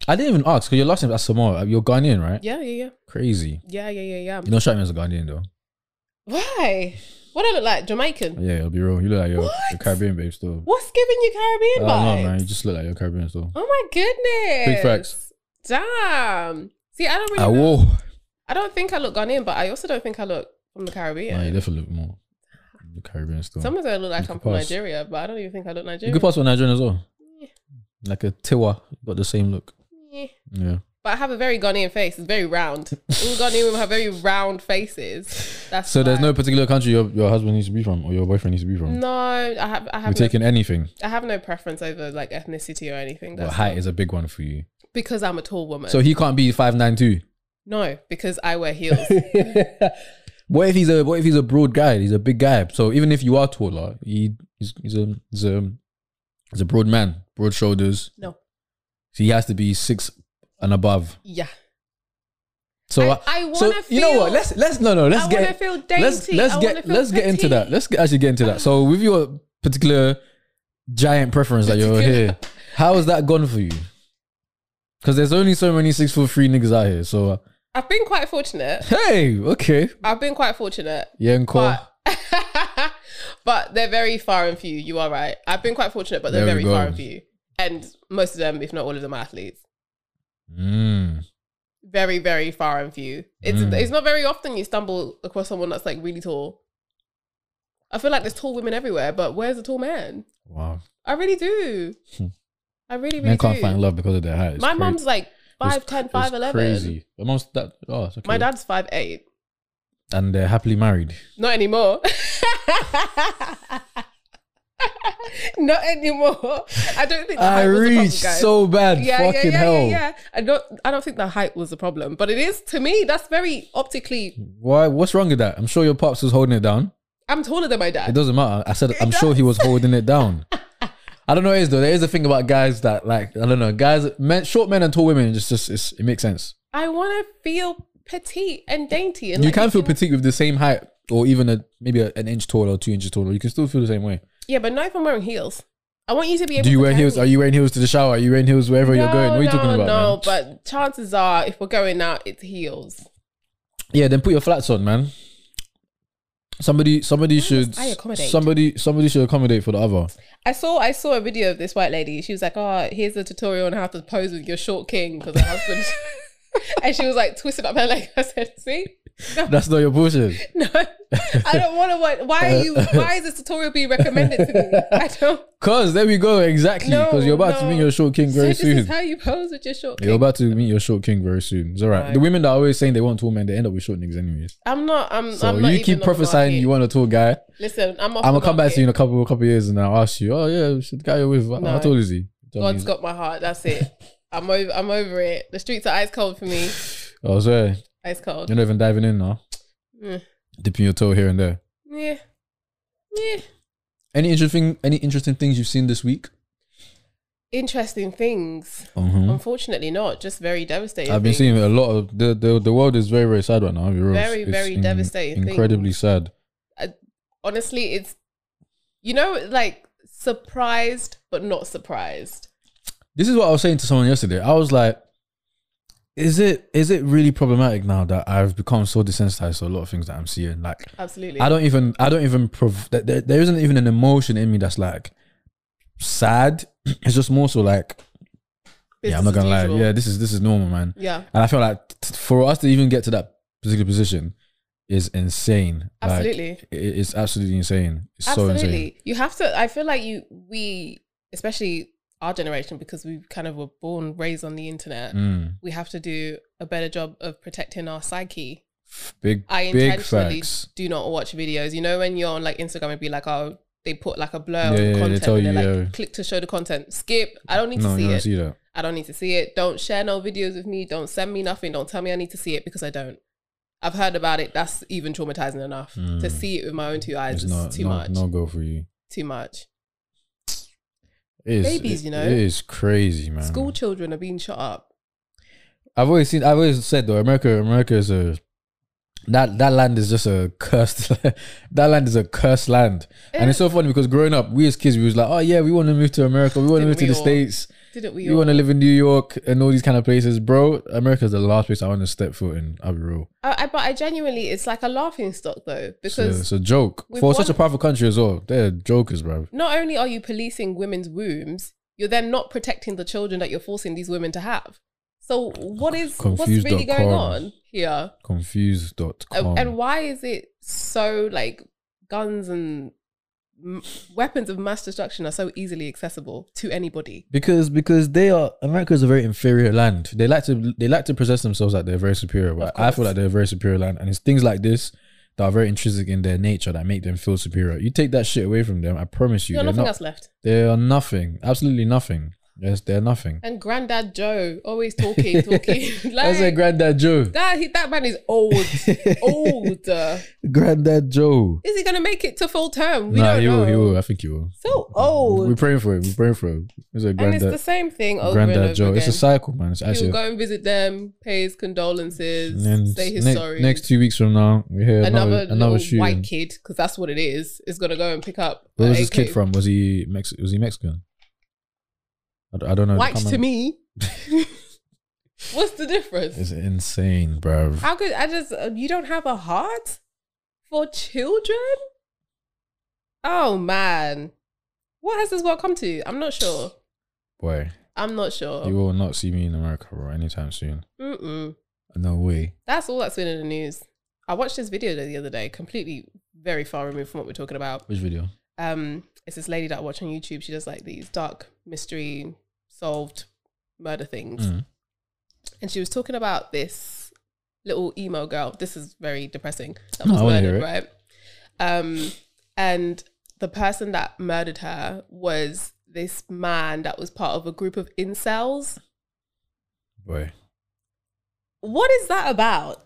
I didn't even ask because your last name is Asamoah. You're Ghanaian, right? Yeah, yeah, yeah. Crazy. Yeah, yeah, yeah, yeah. You don't strike me as a Ghanaian though. Why? What do I look like? Jamaican? Yeah, I'll be real. You look like you're What? a Caribbean babe still. What's giving you Caribbean I don't vibes? know, man. You just look like you're Caribbean still. Oh my goodness. Big facts. Damn. See, I don't really I know. will. I don't think I look Ghanaian, but I also don't think I look from the Caribbean. Nah, you definitely look more the Caribbean still. Someone's gonna look like You I'm could from pass. Nigeria, but I don't even think I look You Nigerian. could pass for Nigerian as well. Yeah. Like a Tiwa, got the same look. Yeah. Yeah. But I have a very Ghanaian face. It's very round. All Ghanaian women have very round faces. That's So there's why. no particular country your, your husband needs to be from or your boyfriend needs to be from. No, I have. I You're have. No, taking anything. I have no preference over like ethnicity or anything. But That's height not- is a big one for you. because I'm a tall woman. So he can't be five nine two. no, because I wear heels. What if he's a what if he's a broad guy? He's a big guy. So even if you are taller, he he's, he's a he's a he's a broad man, broad shoulders. No. So he has to be six and above. Yeah. So I, I, I want so to feel. you know what? Let's let's no no let's I get want to feel dainty. let's let's I get wanna feel let's get into that. petite. Let's get, actually get into that. So with your particular giant preference that you're here, how has that gone for you? Because there's only so many six foot three niggas out here. So uh, I've been quite fortunate. hey, okay, I've been quite fortunate. yeah, and cool. But, but they're very far and few. You are right. I've been quite fortunate, but they're There we very go. far and few. And most of them, if not all of them, are athletes. Mm. Very, very far and few. It's Mm. it's not very often you stumble across someone that's like really tall. I feel like there's tall women everywhere, but where's the tall man? Wow, I really do. Hmm. I really, really men can't do. find love because of their height. It's My cra- mum's like it's five cr- ten, it's five eleven. Crazy. Your mum's that. Oh, it's okay. My dad's five eight. And they're happily married. Not anymore. Not anymore. I don't think the I height was the problem, reached guys. so bad. yeah, yeah, Fucking yeah, hell. yeah, yeah. I don't. I don't think the height was the problem, but it is to me. That's very optically. Why? What's wrong with that? I'm sure your pops was holding it down. I'm taller than my It dad. doesn't matter. I said It I'm sure he was holding it down. I don't know what it is though. There is a thing about guys that like I don't know. Guys, men, short men and tall women. Just, just it's, it makes sense. I want to feel petite and dainty, and You like, can if feel petite with the same height, or even a maybe a, an inch taller or two inches taller. You can still feel the same way. Yeah, but not if I'm wearing heels. I want you to be able. Do you to wear carry heels? me. Are you wearing heels to the shower? Are you wearing heels wherever you're going? What are you no, talking about? No, man? but chances are, if we're going out, it's heels. Yeah, then put your flats on, man. Somebody, somebody should, I accommodate? somebody, somebody should accommodate for the other. I saw I saw a video of this white lady. She was like, "Oh, here's a tutorial on how to pose with your short king," because her husband. And she was like twisting up her leg. I said, "See, no, That's not your bullshit. no, I don't want to. Watch. Why are you? Why is this tutorial being recommended to me? I don't. Cause there we go, exactly. No, Because you're about to no. meet your short king very So this soon. is how you pose with your short You're king. about to meet your short king very soon. It's alright. Right. The women that are always saying they want tall men, they end up with short niggas anyways. I'm not. I'm. So I'm not you even keep on the prophesying market. you want a tall guy. Listen, I'm. Off I'm gonna the come back to you in market. a couple couple years and I'll ask you. Oh yeah, the guy you're with. How No. tall is he? Tell me God's he's- got my heart. That's it. I'm over. I'm over it. The streets are ice cold for me. Oh, sorry. Ice cold. You're not even diving in now. Mm. Dipping your toe here and there. Yeah. Yeah. Any interesting any interesting things you've seen this week? Interesting things. Uh-huh. Unfortunately, not. Just very devastating. I've been things. seeing a lot of the the, the world is very very sad right now. I'll be real. Very, It's very in- devastating Incredibly things. sad. Honestly, it's you know, like surprised but not surprised. This is what I was saying to someone yesterday. I was like, is it is it really problematic now that I've become so desensitized to a lot of things that I'm seeing? Like, Absolutely. I don't even I don't even prov- that there, there isn't even an emotion in me that's like sad. It's just more so like, yeah, I'm not Business gonna as lie. usual. Yeah, this is this is normal, man. Yeah. And I feel like t- for us to even get to that particular position is insane. Like, Absolutely. it- it's absolutely insane. It's so Absolutely. insane. You have to I feel like you we especially our generation, because we kind of were born, raised on the internet, Mm. we have to do a better job of protecting our psyche. Big I big intentionally facts. do not watch videos. You know, when you're on like Instagram, it'd be like, oh, they put like a blur Yeah, on yeah, they content tell and they're you, like, yeah. click to show the content. Skip. I don't need No, to see you don't it. see that. I don't need to see it. Don't share no videos with me. Don't send me nothing. Don't tell me I need to see it because I don't. I've heard about it. That's even traumatizing enough. Mm. To see it with my own two eyes It's is not too no, much. no go for you. Too much. It is, Babies, it- you know? It is crazy, man. School children are being shot up. I've always seen. I've always said though, America, America is a that that land is just a cursed. That land is a cursed land, and it's so funny because growing up, we as kids, we was like, oh yeah, we want to move to America, we want to Didn't move to we the all? States. Didn't we You all? want to live in New York and all these kind of places, bro? America's the last place I want to step foot in. I'll be real. I, I, but I genuinely, it's like a laughing stock though, It's a, because it's a joke with for such a one- powerful country as well. They're jokers, bro. not only are you policing women's wombs, you're then not protecting the children that you're forcing these women to have. So what is what's Confused really dot going com. on here? Confused dot com. And, and why is it so like guns and m- weapons of mass destruction are so easily accessible to anybody? Because because they are America is a very inferior land. They like to they like to possess themselves like they're very superior. But I feel course. like they're a very superior land, and it's things like this that are very intrinsic in their nature that make them feel superior. You take that shit away from them, I promise you, You've got they're nothing not. else left. They are nothing. Absolutely nothing. Yes, they're nothing. And Granddad Joe always talking, talking. like, I said, Granddad Joe. that he, that man is old, old. Uh, Granddad Joe. is he gonna make it to full term? We Nah, don't he know. will. He will. I think he will. So old. We're praying for him. We're praying for him. He's a And granddad. it's the same thing over and Granddad over Joe. again. It's a cycle, man. It's He'll actually. go and visit them, pay his condolences, And then say his ne- sorry. next two weeks from now, we hear another another another little shooting. white kid, because that's what it is, is gonna go and pick up. Where a was this A kid K. from? Was he Mex? Was he Mexican? I don't, I don't know. White Come to on. me. What's the difference? It's insane, bro. How could I just? Uh, you don't have a heart for children? Oh man, what has this world come to? I'm not sure. Boy, I'm not sure. you will not see me in America, bro, anytime soon. Mm-mm. No way. That's all that's been in the news. I watched this video the other day, completely very far removed from what we're talking about. Which video? Um, it's this lady that I watch on YouTube. She does like these dark mystery solved murder things. Mm. And she was talking about this little emo girl. This is very depressing. That No, was I wanna murdered, hear it. right? Um, and the person that murdered her was this man that was part of a group of incels. Boy, What is that about?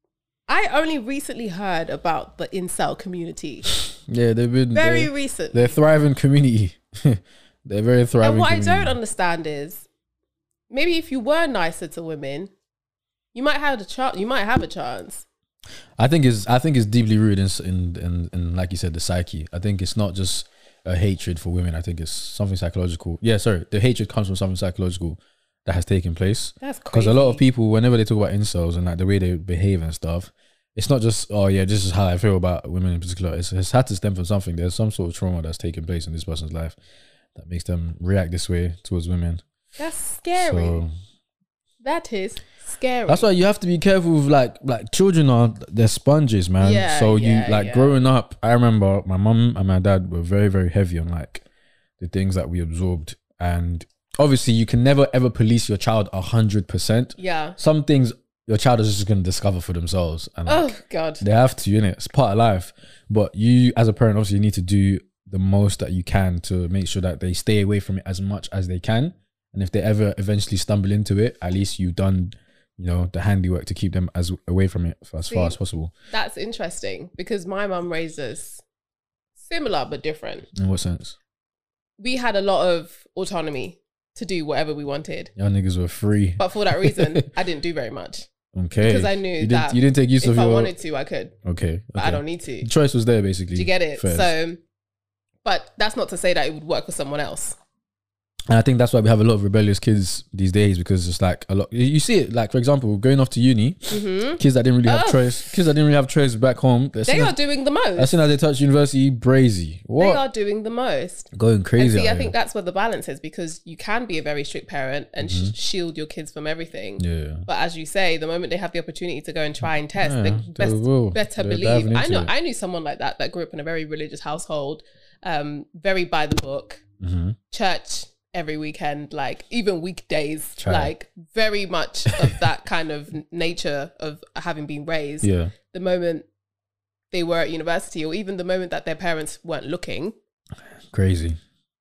I only recently heard about the incel community. yeah, they've been Very they're, recent. they're a thriving community. They're very thriving. And what community. I don't understand is, maybe if you were nicer to women, you might have a chance. You might have a chance. I think it's I think it's deeply rooted in, in in in like you said, the psyche. I think it's not just a hatred for women. I think it's something psychological. Yeah, sorry, the hatred comes from something psychological that has taken place. That's Because crazy. a lot of people, whenever they talk about incels and like the way they behave and stuff, it's not just, oh yeah, this is how I feel about women in particular. It's, it's had to stem from something. There's some sort of trauma that's taken place in this person's life that makes them react this way towards women. That's scary. So That is scary. that's why you have to be careful with like like children are they're sponges, man. Yeah, so yeah, you like yeah. growing up, I remember my mum and my dad were very, very heavy on like the things that we absorbed. And obviously you can never ever police your child a hundred percent. Yeah. Some things your child is just gonna discover for themselves. And like, Oh God. they have to, innit? It's part of life. But you as a parent obviously you need to do the most that you can to make sure that they stay away from it as much as they can. And if they ever eventually stumble into it, at least you've done, you know, the handiwork to keep them as away from it for as See? far as possible. That's interesting because my mum raised us similar but different. In what sense? We had a lot of autonomy to do whatever we wanted, Y'all niggas were free. but for that reason, I didn't do very much Okay. because I knew you didn't, that you didn't take use if of I your wanted to, I could, okay, but okay. I don't need to. The choice was there basically. Do you get it? first. So, but that's not to say that it would work for someone else. And I think that's why we have a lot of rebellious kids these days, because it's like a lot. You see it, like for example, going off to uni, Mm-hmm. kids that didn't really have Ugh. choice, kids that didn't really have choice back home. As They soon are as, doing the as most. soon as they touch university, brazy. What? They are doing the most. Going And crazy. see, out I think here. that's where the balance is, because you can be a very strict parent and sh- shield your kids from everything. Yeah. But as you say, the moment they have the opportunity to go and try and test, Yeah, they they best, will. better They're believe. diving I into know. it. I knew someone like that that grew up in a very religious household, um, very by the book, Mhm. church every weekend, like even weekdays, Try. like very much of that kind of nature of having been raised. Yeah. The moment they were at university, or even the moment that their parents weren't looking, Crazy.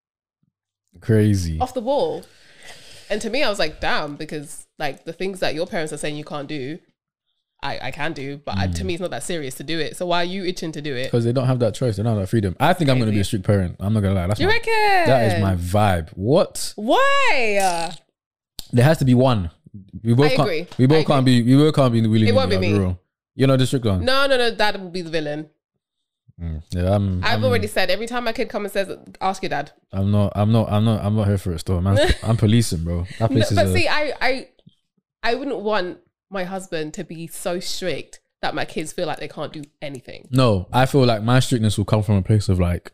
Crazy. off the wall. And to me, I was like, damn, because like the things that your parents are saying you can't do, I, I can do, but I, Mm. to me, it's not that serious to do it. So why are you itching to do it? Because they don't have that choice. They don't have that freedom. I think I'm going to be Crazy. a strict parent. I'm not going to lie. That's You my, reckon? that is my vibe. What? Why? There has to be one. We both I can't, agree. We both I can't be. We both can't be willing. It won't be me. You're not the strict one. No, no, no. Dad will be the villain. Mm. Yeah, I'm. I've I'm, already said every time my kid comes and says, "Ask your dad." I'm not. I'm not. I'm not. I'm not here for it. Still, man. I'm policing, bro. That No, place is. but a, see, I, I, I wouldn't want my husband to be so strict that my kids feel like they can't do anything. No, I feel like my strictness will come from a place of like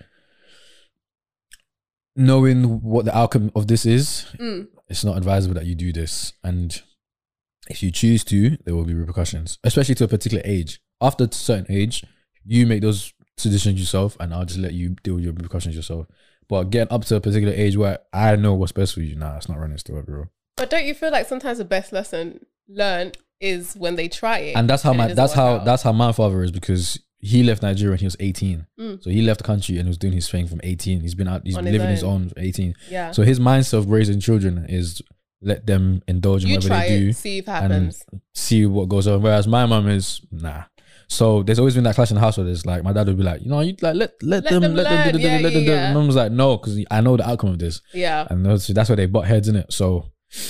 knowing what the outcome of this is. Mm. It's not advisable that you do this, and if you choose to, there will be repercussions, especially to a particular age. After a certain age, you make those decisions yourself, and I'll just let you deal with your repercussions yourself. But getting up to a particular age where I know what's best for you, nah, it's not running still, bro. But don't you feel like sometimes the best lesson learned is when they try it? And that's how and my it doesn't that's work how out? that's how my father is, because he left Nigeria when he was eighteen. Mm. So he left the country and was doing his thing from eighteen. He's been out, he's On his living his own. own for eighteen. Yeah. So his mindset of raising children is let them indulge in you whatever try they do it, see if it happens. see what goes on. Whereas my mum is nah. So there's always been that clash in the household. It's like my dad would be like, you know, you like let let, Let them, them let them learn. do, do, do, Yeah, let them yeah, do. yeah. And mum was like, no, because I know the outcome of this, Yeah. and that's, that's where they butt heads in it. So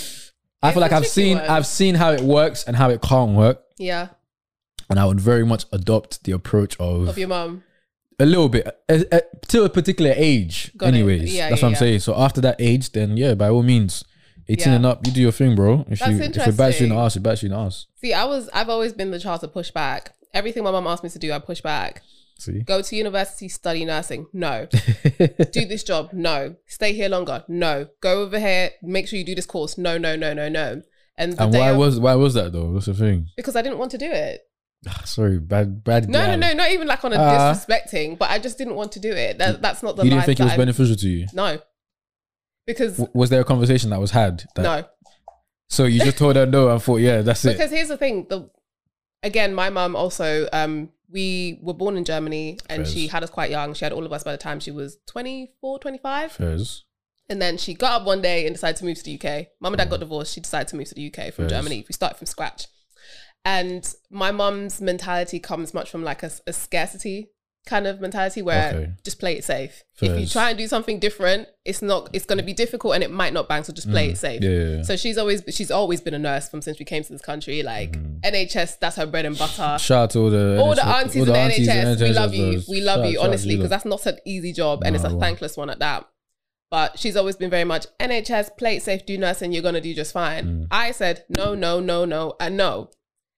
I It's feel like a I've tricky seen one. I've seen how it works and how it can't work, Yeah. and I would very much adopt the approach of, Of your mum. a little bit uh, uh, to a particular age. Got it. anyways, Yeah, that's yeah, what I'm yeah. saying. So after that age, then yeah, by all means, eighteen Yeah. and up, you do your thing, bro. If That's you if it bites you in the interesting. ass, it bites you in the ass. See, I was I've always been the child to push back. Everything my mum asked me to do, I push back. See, Go to university, study nursing. No. Do this job. No. Stay here longer. No. Go over here. Make sure you do this course. No, no, no, no, no. And, the and day why of- was why was that though? What's the thing? because I didn't want to do it. Sorry, bad bad. No, gal. no, no, not even like on a Ah. disrespecting, but I just didn't want to do it. That, that's not the You didn't life think it that was I'm- beneficial to you? No. Because W- was there a conversation that was had? That, no. So you just told her no and thought, yeah, that's it. Because here's the thing, the again, my mum also, um, we were born in Germany and Fairs. she had us quite young. She had all of us by the time she was twenty-four, twenty-five. Fairs. And then she got up one day and decided to move to the U K. Mum and dad got divorced. She decided to move to the U K from Fairs. Germany. We started from scratch. And my mum's mentality comes much from like a, a scarcity kind of mentality where Okay. just play it safe. If you Fairs. try and do something different, it's not, it's going to be difficult and it might not bang. So just play it safe. Yeah, yeah, yeah. So she's always she's always been a nurse from since we came to this country. Like Mm-hmm. N H S, that's her bread and butter. Shout out to all the All the N H S aunties all in the aunties N H S, in we N H S, love you. those. We love Shout- you, shout out honestly, to because that's not an easy job and it's a No. thankless one at that. But she's always been very much N H S, play it safe, do nursing, you're gonna do just fine. Mm. I said no, no, no, no, and no.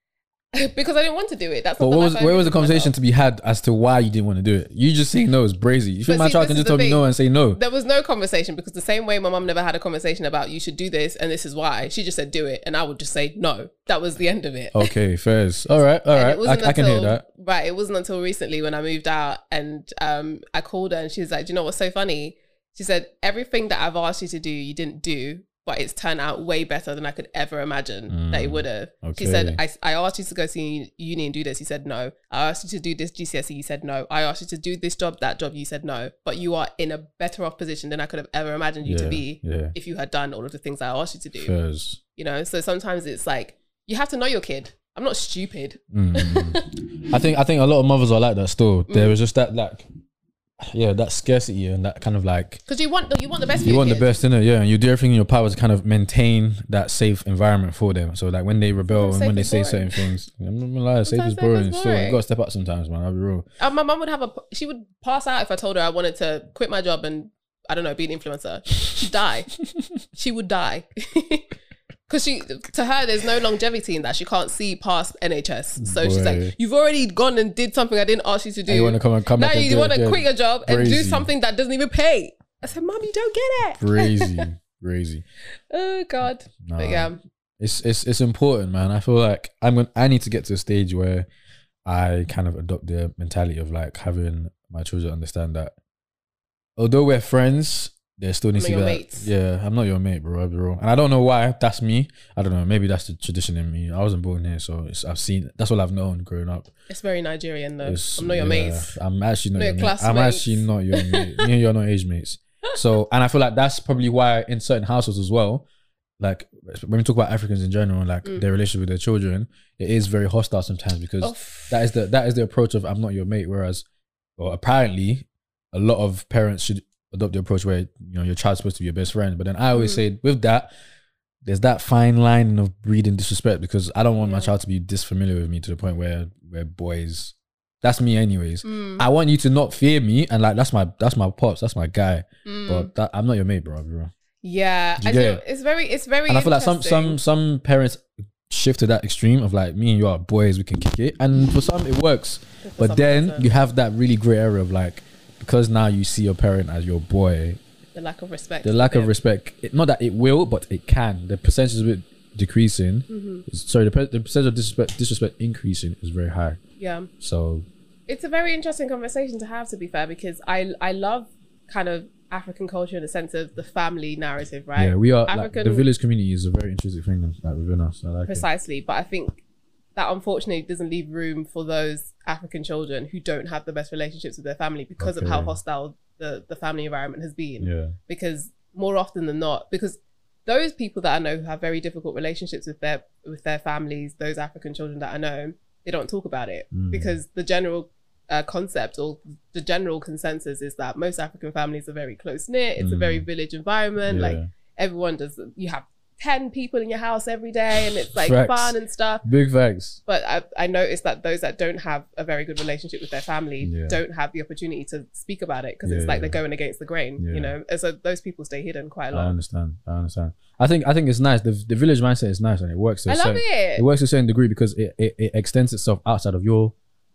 Because I didn't want to do it. That's But not the what life was I where was the envisioned conversation myself. to be had as to why you didn't want to do it? You just saying no is brazy. You think But my see, child this can is just the tell me thing. no and say no? There was no conversation because the same way my mum never had a conversation about you should do this and this is why. She just said do it, and I would just say no. That was the end of it. Okay, fairs. All right, all And right. it wasn't I, I can hear until- that. Right. It wasn't until recently when I moved out and um, I called her and she was like, do you know what's so funny? She said, everything that I've asked you to do, you didn't do, but it's turned out way better than I could ever imagine that it would have. okay. She said, I, I asked you to go to uni and do this. You said no. I asked you to do this G C S E. You said no. I asked you to do this job, that job. You said no. But you are in a better off position than I could have ever imagined you Yeah, to be yeah. if you had done all of the things I asked you to do. Fairs. You know, so sometimes it's like, you have to know your kid. I'm not stupid. Mm. I think I think a lot of mothers are like that still. Mm. There was just that like, yeah, that scarcity and that kind of like Because you want the, you want the best for you your want the kid. best in it, yeah, and you do everything in your power to kind of maintain that safe environment for them. So like when they rebel Sometimes and when they safe say is boring. certain things, I'm not gonna lie, safe Sometimes is safe boring. is Still, you boring. gotta step up sometimes, man. I'll be real. Uh, my mum would have a, she would pass out if I told her I wanted to quit my job and, I don't know, be an influencer. She'd die. She would die. Because she, to her, there's no longevity in that. She can't see past N H S. So she's Boy. like, you've already gone and did something I didn't ask you to do. And you want to come and come now back and you do want it to again. quit your job and do Crazy. something that doesn't even pay. I said, Mum, you don't get it. Crazy, crazy. Oh, God. Nah. But yeah. It's it's it's important, man. I feel like I'm gonna, I need to get to a stage where I kind of adopt the mentality of like having my children understand that although we're friends, there still needs I'm to not be your that. mates. Yeah, I'm not your mate, bro. I'll be real. And I don't know why. That's me. I don't know. Maybe that's the tradition in me. I wasn't born here, so it's, I've seen. That's all I've known growing up. It's very Nigerian, though. It's- I'm not your yeah, mates. I'm actually not Not your your mate. I'm classmates. actually not your mate. Me and you are not age mates. So, and I feel like that's probably why in certain households as well, like when we talk about Africans in general, like Mm. their relationship with their children, it is very hostile sometimes because Oh. that is the that is the approach of I'm not your mate. Whereas, well, apparently, a lot of parents should adopt the approach where you know your child's supposed to be your best friend. But then I always Mm. say with that, there's that fine line of breeding disrespect because I don't want my Yeah. child to be disfamiliar with me to the point where where boys That's me, anyways. Mm. I want you to not fear me, and like that's my that's my pops, that's my guy. Mm. But that, I'm not your mate, bro. bro. Yeah, Do I you do. get it? It's very, it's very. And I feel like some interesting. some some parents shift to that extreme of like, me and you are boys, we can kick it, and for some it works. For But some then person. you have that really grey area of like, because now you see your parent as your boy, the lack of respect. the lack of it. respect. It, not that it will, but it can. The percentage is a bit decreasing. Mm-hmm. It's- Sorry, the, per- the percentage of disrespect, disrespect increasing is very high. Yeah. So It's a very interesting conversation to have, to be fair, because I I love kind of African culture in the sense of the family narrative, right? yeah, we are like, African, the village community is a very interesting thing like within us. I like it. precisely, but I think that unfortunately doesn't leave room for those African children who don't have the best relationships with their family because of how Okay. hostile the, the family environment has been. Yeah, Because more often than not, because those people that I know who have very difficult relationships with their with their families, those African children that I know, they don't talk about it Mm. because the general uh, concept or the general consensus is that most African families are very close knit. It's a Mm. very village environment. Like Yeah. everyone does. You have ten people in your house every day, and it's like Facts. fun and stuff. big facts. But I, I noticed that those that don't have a very good relationship with their family Yeah. don't have the opportunity to speak about it because Yeah, it's like yeah. they're going against the grain, Yeah. you know. And so those people stay hidden quite a I lot. understand. I understand. I think I think it's nice. The the village mindset is nice and it works. to a I love certain- it. It works to a certain degree because it, it, it extends itself outside of your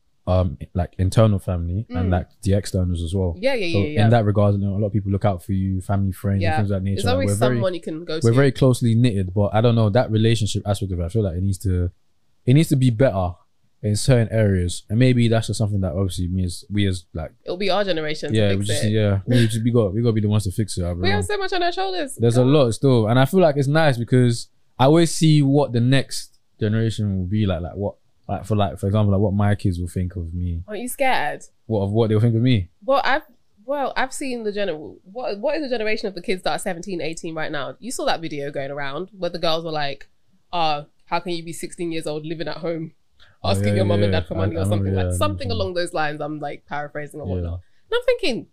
um like internal family Mm. and like the externals as well. Yeah, yeah, So yeah, yeah. in that regard, you know, a lot of people look out for you, family, friends, Yeah. and things of that nature. There's Like, always we're very, someone you can go we're to. very closely knitted, but I don't know that relationship aspect of it. I feel like it needs to, it needs to be better in certain areas, and maybe that's just something that obviously me as we as like It'll be our generation yeah, to we fix just it. yeah, maybe just we got we got to be the ones to fix it. I We bro. have so much on our shoulders. There's a lot still, and I feel like it's nice because I always see what the next generation will be like. Like what, like for like for example, like what my kids will think of me. Aren't you scared? What of what they'll think of me. Well, I've well, I've seen the general. What what is the generation of the kids that are seventeen, eighteen right now? You saw that video going around where the girls were like, "Uh, how can you be sixteen years old living at home, Oh, asking yeah, your mum and yeah. dad for I- money I or something remember, like yeah, something I along those lines?" I'm like paraphrasing or Yeah. whatnot. And I'm thinking,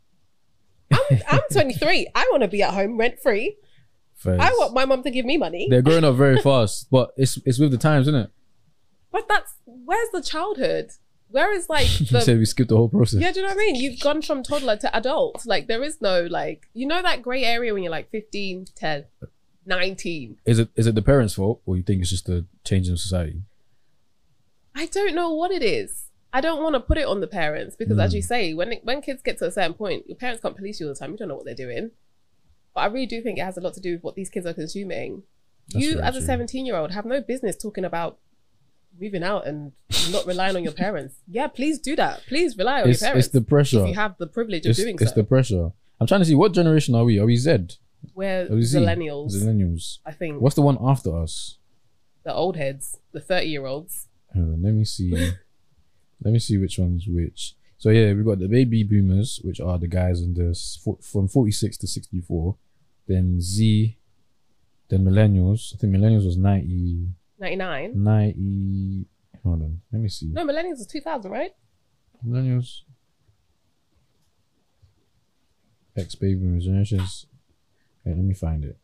I'm I'm twenty-three. I want to be at home rent free. First. I want my mum to give me money. They're growing up very fast, but it's it's with the times, isn't it? But that's where's the childhood? Where is like You the said we skipped the whole process. Yeah, do you know what I mean? You've gone from toddler to adult. Like there is no like, you know that grey area when you're like fifteen to nineteen. Is it is it the parents' fault, or you think it's just a change in society? I don't know what it is. I don't want to put it on the parents because, as Mm. you say, when it, when kids get to a certain point, your parents can't police you all the time. You don't know what they're doing. But I really do think it has a lot to do with what these kids are consuming. That's you, very as a true. seventeen-year-old, have no business talking about moving out and not relying on your parents. Yeah, please do that. Please rely on It's your parents. it's the pressure. if you have the privilege of It's, doing it's so. the pressure. I'm trying to see what generation are we? Are we Z? We're Are we Z? millennials, Millennials. I think. What's the one after us? The old heads, the thirty-year-olds. Hold on, let me see. Let me see which one's which. So yeah, we've got the baby boomers, which are the guys in the s- fo- from forty-six to sixty-four. Then Z, then millennials. I think millennials was ninety, ninety-nine. ninety. Hold on, let me see. No, millennials was two thousand, right? Millennials. Ex baby boomers generations. Okay, let me find it.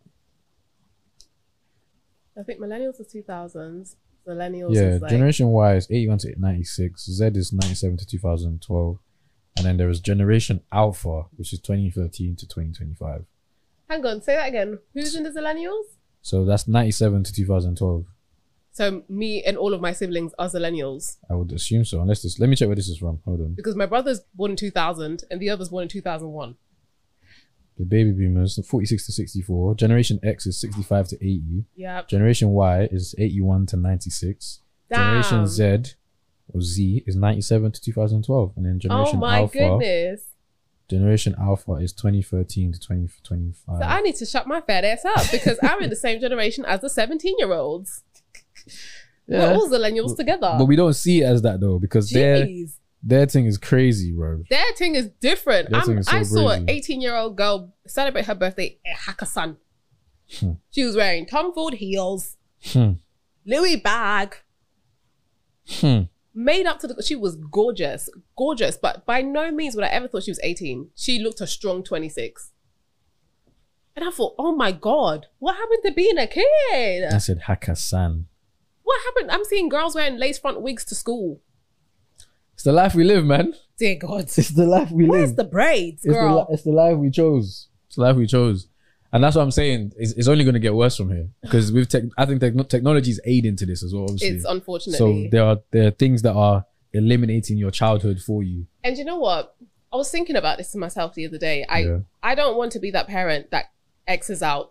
I think millennials was two thousands. Millennials Yeah, was like Generation Y is eighty-one to ninety-six. Z is ninety-seven to two thousand twelve. And then there is Generation Alpha, which is twenty thirteen to twenty twenty-five. hang on, say that again. Who's in the millennials? So that's ninety-seven to two thousand twelve. So me and all of my siblings are millennials I would assume so. Unless this, let me check where this is from. Hold on. because my brother's born in two thousand and the other's born in two thousand one. The baby boomers, forty-six to sixty-four. Generation X is sixty-five to eighty. Yeah. Generation Y is eighty-one to ninety-six. Damn. Generation Z or Z is ninety-seven to two thousand twelve. And then Oh Generation my Alpha. goodness. Generation Alpha is twenty thirteen to twenty twenty-five. So I need to shut my fat ass up because I'm in the same generation as the seventeen-year-olds. Yeah. We're all millennials together. But we don't see it as that though, because their Jeez. their thing is crazy, bro. Their thing is different. Their I'm- thing is so I saw an crazy. eighteen-year-old girl celebrate her birthday at Hakkasan. Hmm. She was wearing Tom Ford heels, Hmm. Louis bag, Hmm. made up to the. She was gorgeous, gorgeous, but by no means would I ever thought she was eighteen. She looked a strong twenty-six. And I thought, oh my God, what happened to being a kid? I said Hakkasan. What happened? I'm seeing girls wearing lace front wigs to school. It's the life we live, man. Dear God. It's the life we Where's live. the braids, It's the, girl? li- it's the life we chose. It's the life we chose. And that's what I'm saying. It's, it's only going to get worse from here because with tech, I think techno- technology is aiding to this as well. Obviously, It's unfortunately. so there are there are things that are eliminating your childhood for you. And you know what? I was thinking about this to myself the other day. I Yeah. I don't want to be that parent that X's out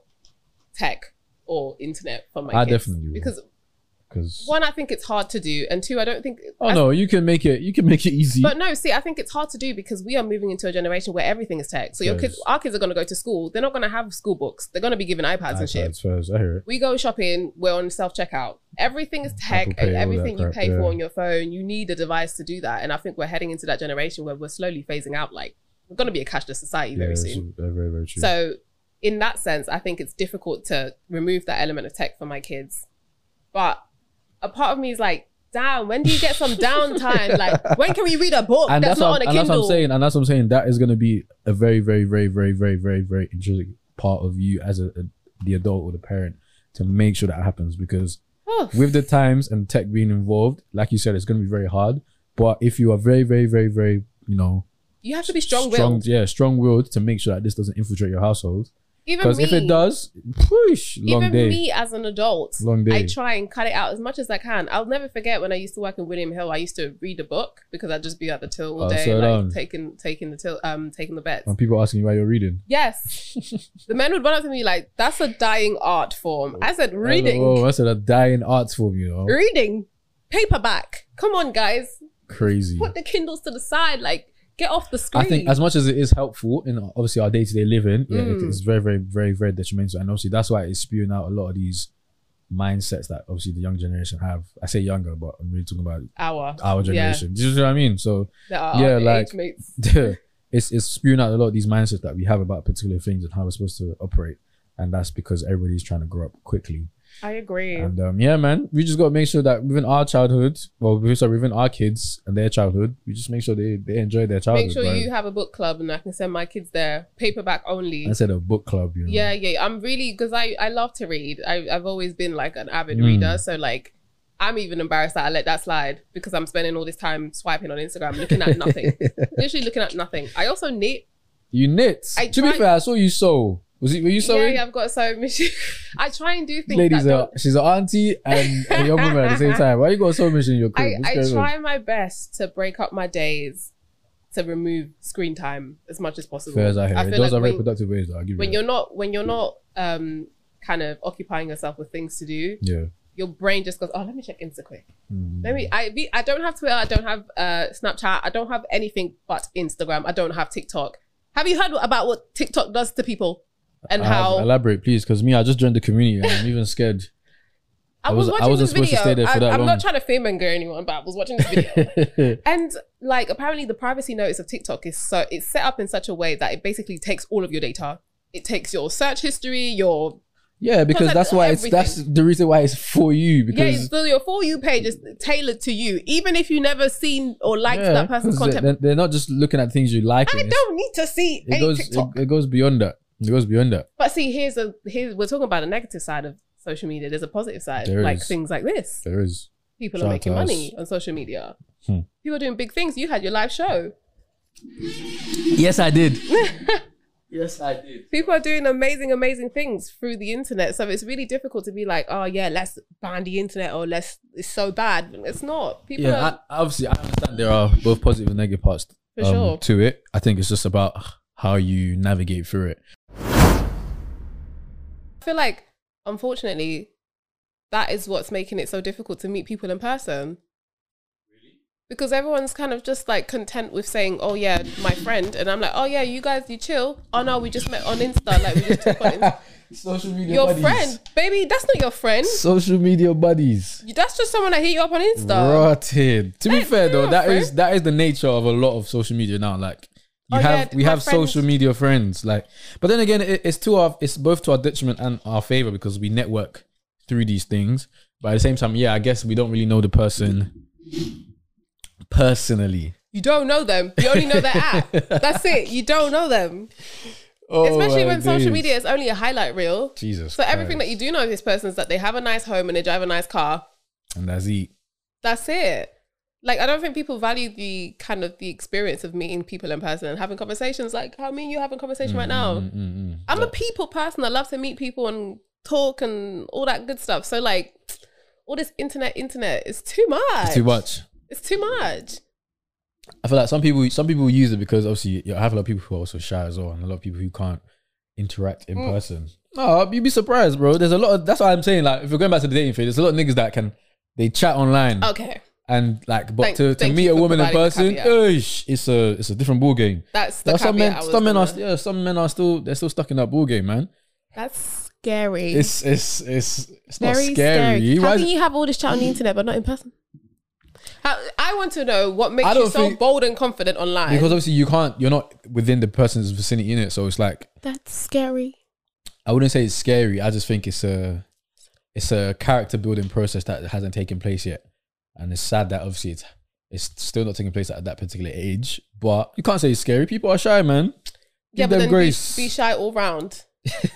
tech or internet for my I kids. definitely will. Because Because one, I think it's hard to do, and two, I don't think. oh I- no, you can make it. You can make it easy. But no, see, I think it's hard to do because we are moving into a generation where everything is tech. So your kids, Yes. our kids are going to go to school. They're not going to have school books. They're going to be given iPads and shit. iPads first. I hear it. We go shopping, we're on self checkout. Everything is tech, Apple Pay, and all everything that you crap, pay for yeah. on your phone, you need a device to do that. And I think we're heading into that generation where we're slowly phasing out. Like we're going to be a cashless society Yeah, very it's soon. very, very, very true. So in that sense, I think it's difficult to remove that element of tech for my kids. But a part of me is like, damn, when do you get some downtime? Like, when can we read a book and that's, that's, not what, on a and that's what Kindle? I'm saying. And that's what I'm saying. That is going to be a very, very, very, very, very, very, very interesting part of you as a, a the adult or the parent to make sure that happens because with the times and tech being involved, like you said, it's going to be very hard. But if you are very, very, very, very, you know, You have to be strong-willed. strong, yeah, strong-willed to make sure that this doesn't infiltrate your household. Even Because me, if it does, whoosh, long even day. me as an adult, Long day. I try and cut it out as much as I can. I'll never forget when I used to work in William Hill. I used to read a book because I'd just be at the till all Oh, day, slow like down. taking taking the till, um, taking the bets. When people asking you why you're reading. Yes, the men would run up to me like, "That's a dying art form." I said, "Reading, Oh, that's a dying arts form, you know. reading, paperback. Come on, guys, Crazy. put the Kindles to the side. Like, get off the screen." I think as much as it is helpful in obviously our day-to-day living, yeah, it Mm. is very, very, very, very detrimental. And obviously that's why it's spewing out a lot of these mindsets that obviously the young generation have. I say younger, but I'm really talking about our our generation. Do you know what I mean? So yeah, that are yeah, our like- age mates. it's it's spewing out a lot of these mindsets that we have about particular things and how we're supposed to operate. And that's because everybody's trying to grow up quickly. I agree. And um, yeah, man, we just got to make sure that within our childhood, well, sorry, within our kids and their childhood, we just make sure they, they enjoy their childhood. Make sure right? you have a book club, and I can send my kids there, paperback only. I said a book club, you know. Yeah, yeah. I'm really because I I love to read. I I've always been like an avid Mm. reader, so like I'm even embarrassed that I let that slide because I'm spending all this time swiping on Instagram looking at nothing, literally looking at nothing. I also knit. You knit. I to be tried- fair, I saw you sew. Was it? Were you Yeah, sewing? yeah, I've got so machine. I try and do things Ladies, that are, don't. she's an auntie and a young woman at the same time. Why you got a sewing machine in your crib? I, What's I going on? try my best to break up my days to remove screen time as much as possible. Fair as I hear. I it. feel Those like are very when- productive ways, though. I'll give when you you're that. not when you're not um kind of occupying yourself with things to do, Yeah. your brain just goes, oh, let me check Insta quick. Mm. Let me. I be. I don't have Twitter. I don't have uh Snapchat. I don't have anything but Instagram. I don't have TikTok. Have you heard about what TikTok does to people and I have- how? elaborate, please, because me, I just joined the community and I'm even scared. I I was, was- I watching wasn't this supposed to video. stay there for I, that I'm long. not trying to fearmonger anyone, but I was watching this video. And like apparently the privacy notice of TikTok is so it's set up in such a way that it basically takes all of your data. It takes your search history, your Yeah, because Content, that's why it's that's the reason why it's for you. yeah, Because so your For You page is tailored to you, even if you never seen or liked yeah, that person's 'cause content. They're, they're not just looking at things you like. I It's- don't need to see It any goes. It, TikTok. it goes beyond that. It goes beyond that. But see, here's a here's we're talking about a negative side of social media. There's a positive side, There like is. things like this. There is. People Shout are out making to us. money on social media. Hmm. People are doing big things. You had your live show. Yes, I did. Yes, I did. People are doing amazing, amazing things through the internet. So it's really difficult to be like, oh yeah, let's ban the internet or let's it's so bad. It's not. People Yeah, are I, obviously, I understand there are both positive and negative parts For um, sure. to it. I think it's just about how you navigate through it. I feel like, unfortunately, that is what's making it so difficult to meet people in person. Really? Because everyone's kind of just like content with saying, oh yeah, my friend. And I'm like, oh yeah, you guys, you chill. Oh no, we just met on Insta. Like we just took on Insta. Social media Your friend. Baby, that's not your friend. Social media buddies. That's just someone that hit you up on Insta. Rotted. To be Hey, fair though, you're a that is friend. that is the nature of a lot of social media now. Like you Oh, have yeah, we my have friend- social media friends. Like, but then again, it, it's to our it's both to our detriment and our favor because we network through these things. But at the same time, yeah, I guess we don't really know the person personally. You don't know them. You only know their app. That's it. You don't know them. Oh, Especially my when social days. media is only a highlight reel. Jesus. So everything that Christ. you do know of this person is that they have a nice home and they drive a nice car. and that's it. That's it. Like, I don't think people value the kind of the experience of meeting people in person and having conversations like how me and you having a conversation Mm, right now. mm, mm, mm. I'm Yeah. a people person. I love to meet people and talk and all that good stuff. So like all this internet, internet is too much. It's too much. It's too much. I feel like some people some people use it because obviously you have a lot of people who are also shy as well, and a lot of people who can't interact in Mm. person. No, you'd be surprised, bro. There's a lot of, that's what I'm saying. Like, if we're going back to the dating phase, there's a lot of niggas that can, they chat online. Okay. And like, but Thank- to, to thank meet you a for woman in providing the person, caveat. oish, it's a it's a different ball game. That's the There are some caveat men, I was some men are gonna- yeah, some men are still they're still stuck in that ball game, man. That's scary. It's it's it's it's not Very scary. scary. Why How is can it- you have all this chat on the internet but not in person? How, I want to know what makes I you don't so think- bold and confident online. because obviously you can't, you're not within the person's vicinity in it, so it's like That's scary. I wouldn't say it's scary. I just think it's a it's a character building process that hasn't taken place yet, and it's sad that obviously it's it's still not taking place at that particular age. But you can't say it's scary. People are shy, man. Yeah, Give but them then grace. Be, be shy all round.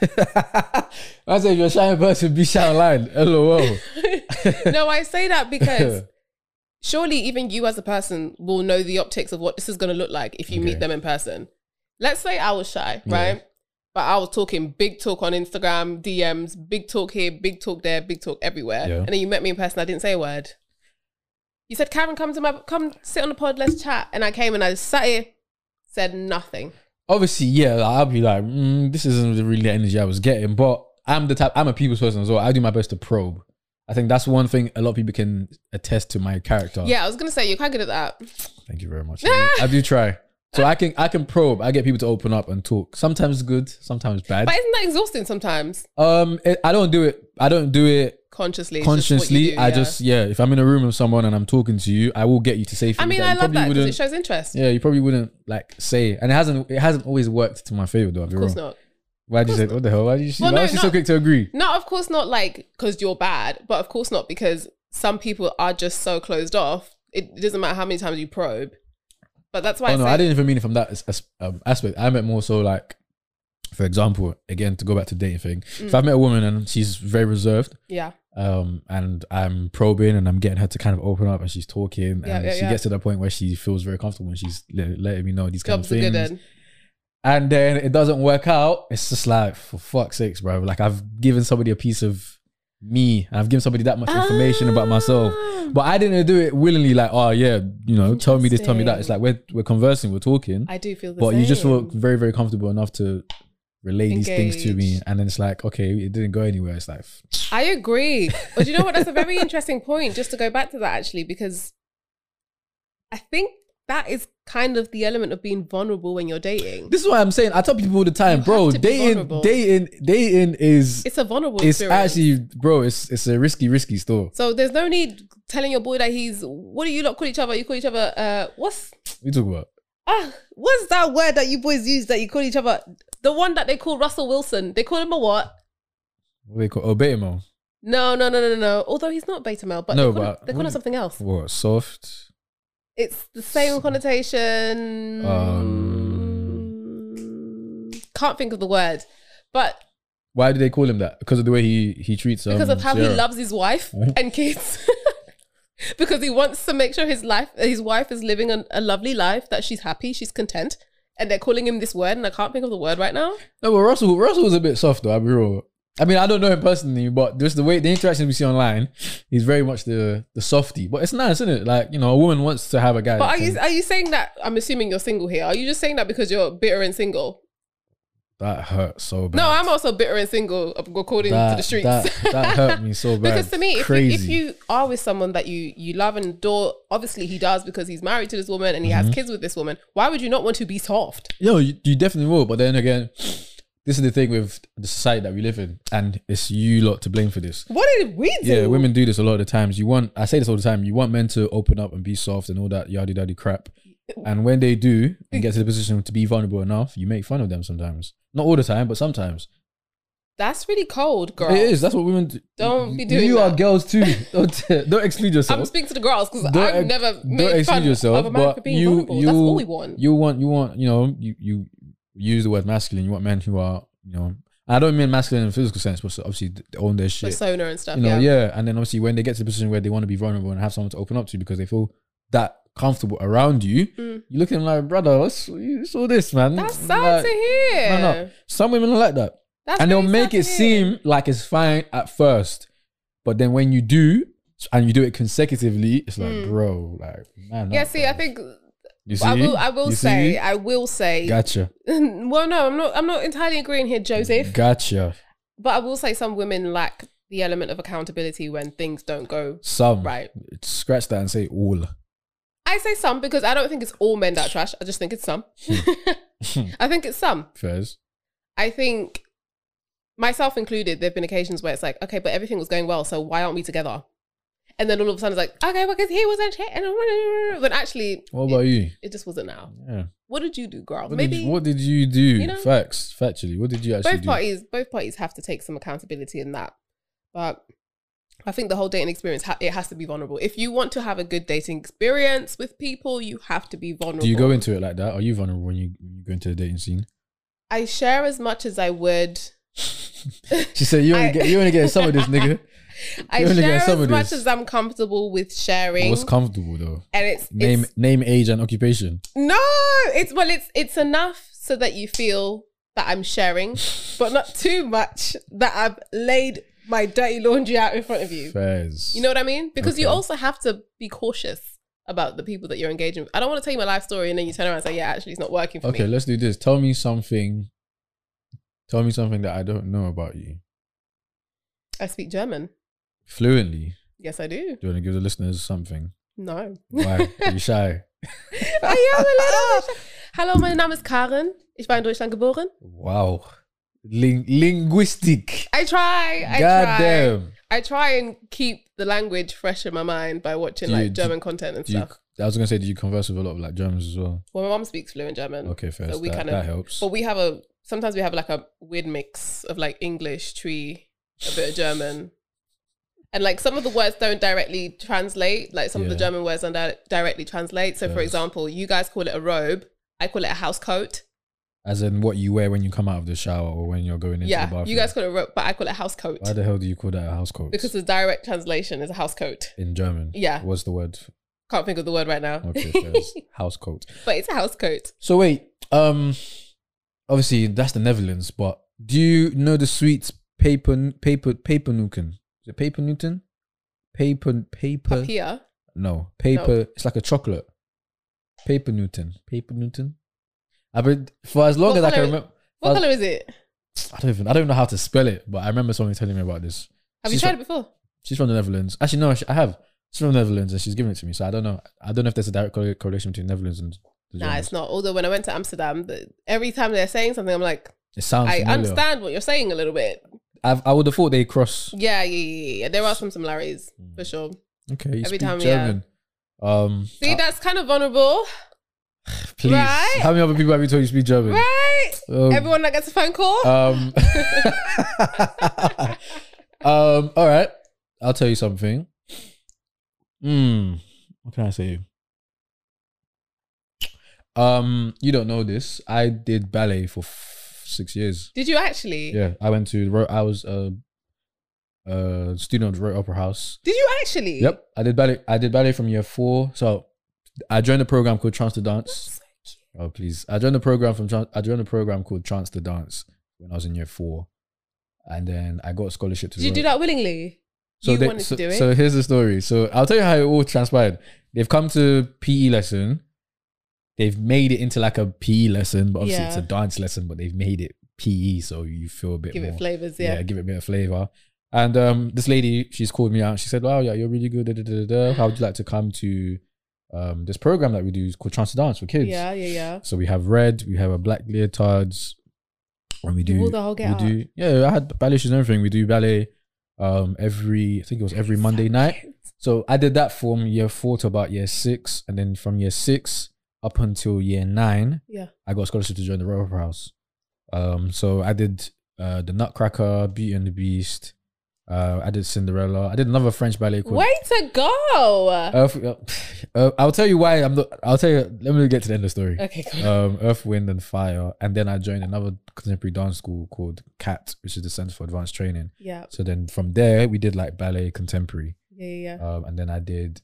I say if you're a shy person, be shy online. LOL. No, I say that because surely even you as a person will know the optics of what this is going to look like if you Okay. meet them in person. Let's say I was shy, Yeah. right? But I was talking big talk on Instagram, D Ms, big talk here, big talk there, big talk everywhere. Yeah. And then you met me in person, I didn't say a word. You said, Karen, come to my, come sit on the pod, let's chat. And I came and I sat here, said nothing. Obviously, yeah, like, I'll be like, mm, this isn't really the energy I was getting. But I'm the type, I'm a people's person as well. I do my best to probe. I think that's one thing a lot of people can attest to my character. Yeah, I was going to say, you're quite good at that. Thank you very much. I do, I do try. So I can I can probe. I get people to open up and talk. Sometimes good, sometimes bad. But isn't that exhausting sometimes? Um, it, I don't do it. I don't do it Consciously. it's just what consciously. you do, I yeah. just yeah. If I'm in a room with someone and I'm talking to you, I will get you to say things. I mean, that I you love probably that because wouldn't- it shows interest. Yeah, you probably wouldn't like say, and it hasn't. It hasn't always worked to my favor though. I'll be Of course wrong. not. Why did you say what the hell? Why did you? Well, why no, was you so not- quick to agree? No, of course not like because you're bad, but of course not because some people are just so closed off. It doesn't matter how many times you probe. But that's why Oh I no, say, I didn't even mean it from that as, as, um, aspect. I meant more so like, for example, again to go back to dating thing. Mm. If I met a woman and she's very reserved, yeah, um, and I'm probing and I'm getting her to kind of open up and she's talking Yeah, and yeah, she yeah. gets to the point where she feels very comfortable and she's le- letting me know these kind jobs of are things. good. And And then it doesn't work out. It's just like, for fuck's sakes, bro. Like I've given somebody a piece of me. And I've given somebody that much information about myself. Ah. But I didn't do it willingly. Like, oh yeah, you know, tell me this, tell me that. It's like we're we're conversing, we're talking. I do feel the But same. you just feel very, very comfortable enough to relay these things to me. Engage. And then it's like, okay, it didn't go anywhere. It's like, I agree. But you know what? That's a very interesting point. Just to go back to that, actually, because I think that is kind of the element of being vulnerable when you're dating. this is what I'm saying. I tell people all the time, You bro, have to be dating, vulnerable. dating, dating is, It's a vulnerable it's experience. actually, bro, it's it's a risky, risky store. So there's no need telling your boy that he's. What do you lot call each other? You call each other. Uh, what's We talk about. ah? What's that word that you boys use that you call each other? The one that they call Russell Wilson. They call him a what? What they call oh, beta male. No, no, no, no, no. Although he's not beta male, but No, they call, him, but they call him what- something else. What soft? It's the same connotation. Um, Can't think of the word, but Why do they call him that? Because of the way he he treats um, because of how he Sierra. loves his wife Oh. and kids. Because he wants to make sure his life, his wife is living a, a lovely life, that she's happy, she's content, and they're calling him this word, and I can't think of the word right now. No, but Russell Russell was a bit soft though. I'll be real. I mean, I don't know him personally, but just the way the interactions we see online, he's very much the the softie. But it's nice, isn't it? Like, you know, a woman wants to have a guy. But that are you can- are you saying that? I'm assuming you're single here. Are you just saying that because you're bitter and single? that hurt so bad. No, I'm also bitter and single according that, to the streets. That, that hurt me so bad. Because to me, if you, Crazy. if you are with someone that you you love and adore, obviously he does because he's married to this woman and he Mm-hmm. has kids with this woman. Why would you not want to be soft? Yo, you, you definitely will. But then again, this is the thing with the society that we live in, and it's you lot to blame for this. What did we do? Yeah, women do this a lot of the times. You want, I say this all the time, you want men to open up and be soft and all that yada yada crap. And when they do and get to the position to be vulnerable enough, you make fun of them sometimes. Not all the time, but sometimes. That's really cold, girl. It is. That's what women do. Don't be doing You that. are girls too. Don't, don't exclude yourself. I'm speaking to the girls because Don't I've ex- never don't made exclude fun yourself, of a man for but being you, vulnerable. you, That's all we want. You want, you want, you know, you, you use the word masculine. You want men who are, you know, I don't mean masculine in a physical sense, but obviously they own their shit. Persona and stuff. You know, yeah. yeah. And then obviously when they get to the position where they want to be vulnerable and have someone to open up to because they feel that comfortable around you, Mm. you're looking like, brother, what's you saw this, man? That's sad Like, to hear. no, no. Some women are like that. That's And they'll really make sad it to hear. seem like it's fine at first. But then when you do, and you do it consecutively, it's like, Mm. bro, like, man. Yeah, up, see, I bro. think You see? I will. I will You say. see? I will say. Gotcha. Well, no, I'm not. I'm not entirely agreeing here, Joseph. Gotcha. But I will say some women lack the element of accountability when things don't go Some. right. Scratch that and say all. I say some because I don't think it's all men that are trash. I just think it's some. I think it's some. Fairs. I think myself included, there have been occasions where it's like, okay, but everything was going well, so why aren't we together? And then all of a sudden it's like, okay, well, because he was a shit. But actually, What about it, you? it just wasn't now. Yeah. What did you do, girl? What Maybe did you, what did you do? you know? Facts. Factually. What did you actually both do? parties, both parties have to take some accountability in that. But I think the whole dating experience, ha- it has to be vulnerable. If you want to have a good dating experience with people, you have to be vulnerable. Do you go into it like that? Are you vulnerable when you, when you go into the dating scene? I share as much as I would. She said, "You only I- get you only get some of this, nigga." I You only share get some as of much this. as I'm comfortable with sharing. What's comfortable though? and it's, Name it's name, age, and occupation. no, it's well, it's it's enough so that you feel that I'm sharing, but not too much that I've laid my dirty laundry out in front of you. Fairs. You know what I mean? Because you Okay. also have to be cautious about the people that you're engaging with. I don't want to tell you my life story and then you turn around and say, yeah, actually it's not working for Okay, me. let's do this. Tell me something. Tell me something that I don't know about you. I speak German. Fluently. Yes, I do. Do you want to give the listeners something? No. Why? Are you shy? I am a little bit. Hallo, mein Name ist Karen. Ich war in Deutschland geboren. Wow. Ling- linguistic. I try. I God try. damn. I try and keep the language fresh in my mind by watching Do you- like do- German content and Do you, stuff. I was gonna say, do you converse with a lot of like Germans as well? Well, my mom speaks fluent German. Okay, fair. So we that, kind that of, helps. but we have a, sometimes we have like a weird mix of like English, tree, a bit of German. And like some of the words don't directly translate. Like some of the Yeah. German words don't di- directly translate. So for Yes. example, you guys call it a robe. I call it a house coat. As in what you wear when you come out of the shower or when you're going into the Yeah, bathroom. you guys call it a robe, but I call it a house coat. Why the hell do you call that a house coat? Because the direct translation is a house coat. in German. Yeah. What's the word? Can't think of the word right now. Okay, fair. It's house coat. But it's a house coat. So wait, um, obviously that's the Netherlands, but do you know the sweets paper paper paper Newton? Is it paper Newton? Paper paper? Papier. No, paper. It's like a chocolate. Paper Newton. Paper Newton. I been for as long What as I can colour- remember. What for as- color is it? I don't even. I don't know how to spell it, but I remember someone telling me about this. Have She's you tried from- it before? She's from the Netherlands. Actually, no, I have. She's from the Netherlands, and she's giving it to me. So I don't know. I don't know if there's a direct correl- correlation between Netherlands and the Nah, Germans. it's not. Although when I went to Amsterdam, the, every time they're saying something, I'm like, It sounds I familiar. understand what you're saying a little bit. I've, I would have thought they cross. Yeah, yeah, yeah, yeah. There are some similarities for sure. Okay, you Every speak time, German. Um, See, that's kind of vulnerable, please. right? How many other people have you told you speak German? right? Um, Everyone that gets a phone call. Um, um, all right. I'll tell you something. Hmm. What can I say? Um, you don't know this. I did ballet for f- six years. Did you actually? Yeah, I went to. Ro- I was a, a student of Royal Opera House. Did you actually? Yep, I did ballet. I did ballet from year four. So I joined a program called Trance to Dance. So cute. Oh please! I joined the program from. Tran- I joined a program called Trance to Dance when I was in year four, and then I got a scholarship to. Did you do that willingly? So you they, wanted so, to do it. so here's the story. So I'll tell you how it all transpired. They've come to P E lesson. They've made it into like a P E lesson, but obviously it's a Yeah. dance lesson. But they've made it P E, so you feel a bit Give more. it flavors, yeah. yeah. give it a bit of flavor. And um, this lady, she's called me out. She said, "Wow, yeah, you're really good. Da, da, da, da. How would you like to come to um this program that we do called Trance to Dance for kids?" Yeah, yeah, yeah. So we have red, we have a black leotards, and we You do wore the whole we get up. do yeah. I had ballet shoes and everything. We do ballet um every I think it was every Monday night. So I did that from year four to about year six, and then from year six up until year nine, Yeah. I got a scholarship to join the Royal Opera House. Um, so I did uh the Nutcracker, Beauty and the Beast. Uh, I did Cinderella. I did another French ballet called. Way to go. Earth, uh, uh, I'll tell you why I'm not. I'll tell you. Let me get to the end of the story. Okay, cool. Um, Earth, Wind, and Fire, and then I joined another contemporary dance school called C A T, which is the Center for Advanced Training. Yeah. So then from there we did like ballet contemporary, Yeah, yeah, yeah. um, and then I did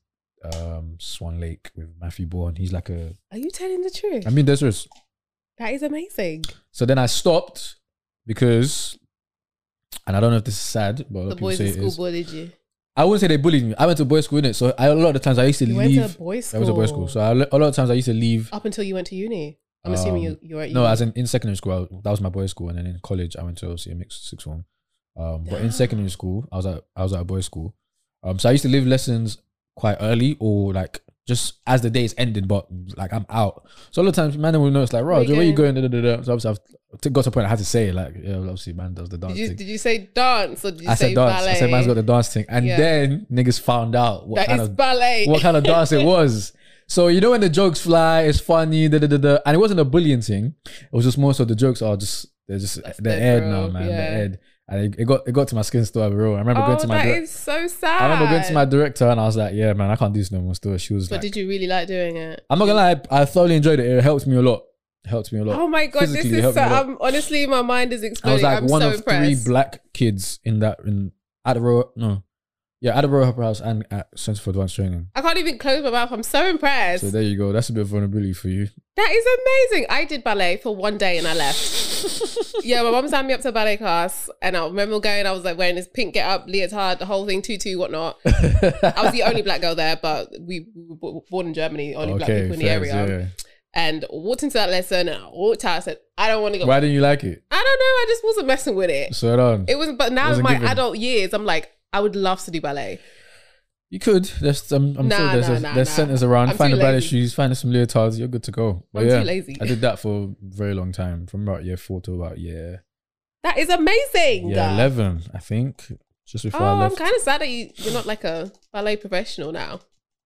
um, Swan Lake with Matthew Bourne. He's like a. Are you telling the truth? I mean, there's just. That is amazing. So then I stopped because, and I don't know if this is sad, but a lot The of people boys say in it school is. bullied you. I wouldn't say they bullied me. I went to boys' school, innit? So I, a lot of the times I used to You leave. went to a boys' school. I was a boys' school. So I, a lot of times I used to leave. Up until you went to uni. I'm assuming Um, you, you were at uni. No, as in, in secondary school, I, that was my boys' school, and then in college, I went to obviously a mixed sixth form. Um, but in secondary school, I was at I was at a boys' school. Um, so I used to leave lessons quite early, or like just as the day is ending, but like I'm out. So a lot of times, man will notice like, Roger, where you going? Da, da, da, da. So obviously, I've t- got to a point I had to say it, like, yeah, obviously, man does the dance Did you, thing. did you say dance or did you I say said dance. ballet? I said man's got the dance thing, and Yeah. then niggas found out what That kind is of ballet. what kind of dance it was. So you know when the jokes fly, it's funny, da, da, da, da. And it wasn't a bullying thing. It was just more so the jokes are just they're just That's they're their aired bro, now, man. yeah. They're aired. And it, it got it got to my skin still, bro. I remember Oh, going to my that dir- is so sad. I remember going to my director and I was like, yeah, man, I can't do this no more. Still, she was But like, did you really like doing it? I'm not gonna lie, I thoroughly enjoyed it. It helped me a lot. It helped me a lot. Oh my god, this Physically, it is helped so. me a lot. Um, honestly, my mind is I was exploding. like I'm one so of impressed. three black kids in that in at the Royal no, yeah, at the Royal Opera House and at Centre for Advanced Training. I can't even close my mouth. I'm so impressed. So there you go. That's a bit of vulnerability for you. That is amazing. I did ballet for one day and I left. Yeah, my mum signed me up to a ballet class, and I remember going. I was like wearing this pink get up, leotard, the whole thing, tutu, whatnot. I was the only black girl there, but we, we were born in Germany, only black people in the facts, area. yeah. And walked into that lesson, and I walked out. I said, I don't want to go. Why didn't you like it? I don't know. I just wasn't messing with it. So on. It was, but now in Wasn't my given. adult years, I'm like, I would love to do ballet. You could. There's, I'm, I'm Nah, sure there's, nah, a, nah, there's nah. centers around. I'm Find too a ballet lazy. shoes, find some leotards. You're good to go. But I'm yeah, too lazy. I did that for a very long time, from about year four to about year That is amazing. year eleven, I think. Just before Oh, I I'm left. kind of sad that you, you're not like a ballet professional now.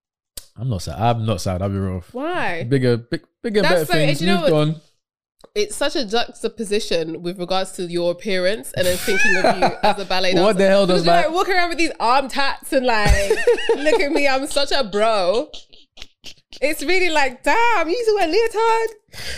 I'm not sad. I'm not sad. I'll be real. Why? Bigger, big, bigger, That's better so- things. and you know Moved what? on. It's such a juxtaposition with regards to your appearance and then thinking of you as a ballet dancer. What the hell does Because you're my- like walking around with these arm tats and like, look at me, I'm such a bro. It's really like, damn, you used to wear leotard?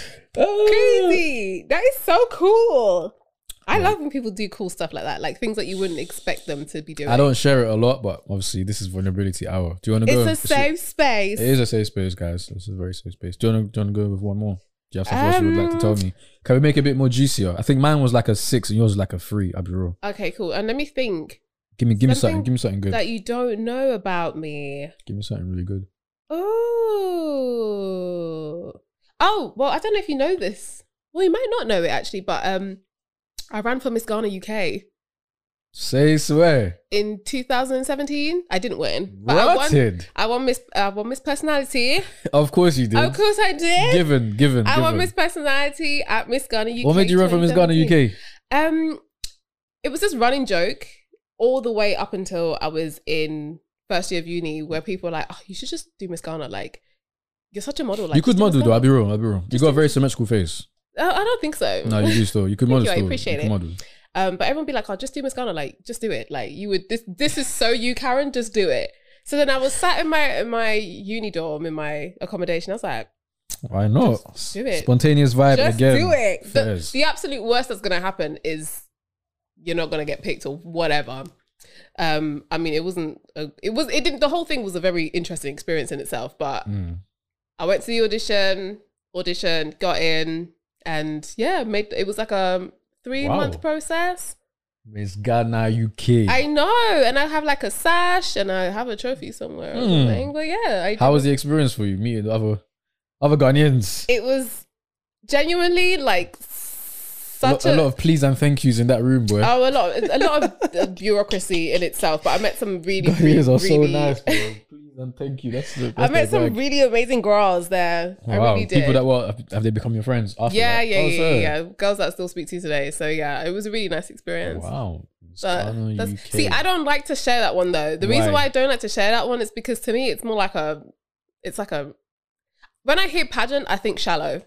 Crazy. That is so cool. I Yeah. love when people do cool stuff like that, like things that you wouldn't expect them to be doing. I don't share it a lot, but obviously this is vulnerability hour. Do you want to go? It's a safe space. It is a safe space, guys. This is a very safe space. Do you want to, do you want to go with one more? Do you have something else you would like to tell me? Can we make it a bit more juicier? I think mine was like a six and yours was like a three. I'll be real. Okay, cool. And let me think Give me, give me Something something. Give me something good. that you don't know about me. Give me something really good. Oh. Oh, well, I don't know if you know this. Well, you might not know it actually, but um, I ran for Miss Ghana U K Say swear. in two thousand seventeen. I didn't win, but I won. Rotted. I won Miss. I won Miss Personality. Of course you did. Of course, I did. Given, given, I won given. Miss Personality at Miss Ghana U K. What made you run from Miss Ghana U twenty K? seventeen. Um, it was this running joke all the way up until I was in first year of uni, where people were like, "Oh, you should just do Miss Ghana. Like, you're such a model. Like, You could just do Miss model though. Ghana." I'll be real. I'll be real. You Just got a do- very symmetrical face. Uh, I don't think so. No, you do still. You could Thank model you, I still. appreciate you could it. model. Um, but everyone be like, "Oh, just do Miss Ghana. Like, just do it. Like, you would. This this is so you, Karen. Just do it." So then I was sat in my in my uni dorm in my accommodation. I was like, Why not? Just do it. Spontaneous vibe just again. do it. The, Fairs. the absolute worst that's gonna happen is you're not gonna get picked or whatever. Um, I mean, it wasn't. A, it was. It didn't. The whole thing was a very interesting experience in itself. But Mm. I went to the audition, audition, got in, and yeah, made. It was like a three Wow. month process. Miss Ghana U K. I know, and I have like a sash, and I have a trophy somewhere. Or Mm. something. But yeah, I How was the experience for you? Meeting other other Ghanaians. it was genuinely like A, lo- such a lot of please and thank yous in that room, boy. Oh, a lot, a lot of uh, bureaucracy in itself. But I met some really, really, Ghanaians are so really nice, bro. Please and thank you. That's, the, I that's met the some bag. really amazing girls there. I Wow, really did. people that were have they become your friends after yeah, that? yeah, Oh, yeah, so- yeah, yeah. Girls that I still speak to today. So yeah, it was a really nice experience. Wow. Miss But Ghana that's- U K. see, I don't like to share that one though. The reason Why? why I don't like to share that one is because to me it's more like a, it's like a. When I hear pageant, I think shallow.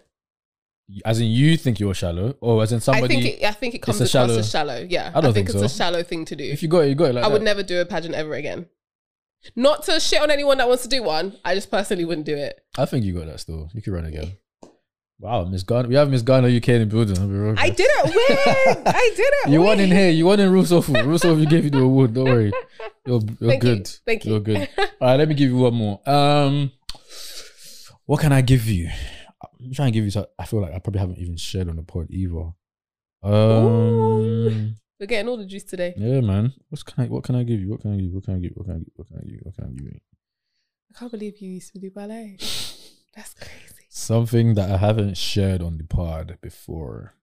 As in you think you're shallow, or as in somebody. I think it, I think it comes a across shallow- as shallow. Yeah, I don't think, think it's so. a shallow thing to do. if you got it, you got it like I would that. never do a pageant ever again. Not to shit on anyone that wants to do one. I just personally wouldn't do it. I think you got that still. You could run again. Wow, Miss Ghana. We have Miss Ghana U K in the building. I didn't win. I didn't You win. won in here. You won in Rule Sofu. Rule Sofu gave you the award. Don't worry. You're, you're Thank you. good. Thank you. You're good. All right, let me give you one more. Um, what can I give you? I'm trying to give you. So- I feel like I probably haven't even shared on the pod either. Um, We're getting all the juice today. yeah, man. What's can I? What can I give you? What can I give you? What can I give you? What can I give you? What can I give you? What can I give you? I can't believe you used to do ballet. That's crazy. Something that I haven't shared on the pod before.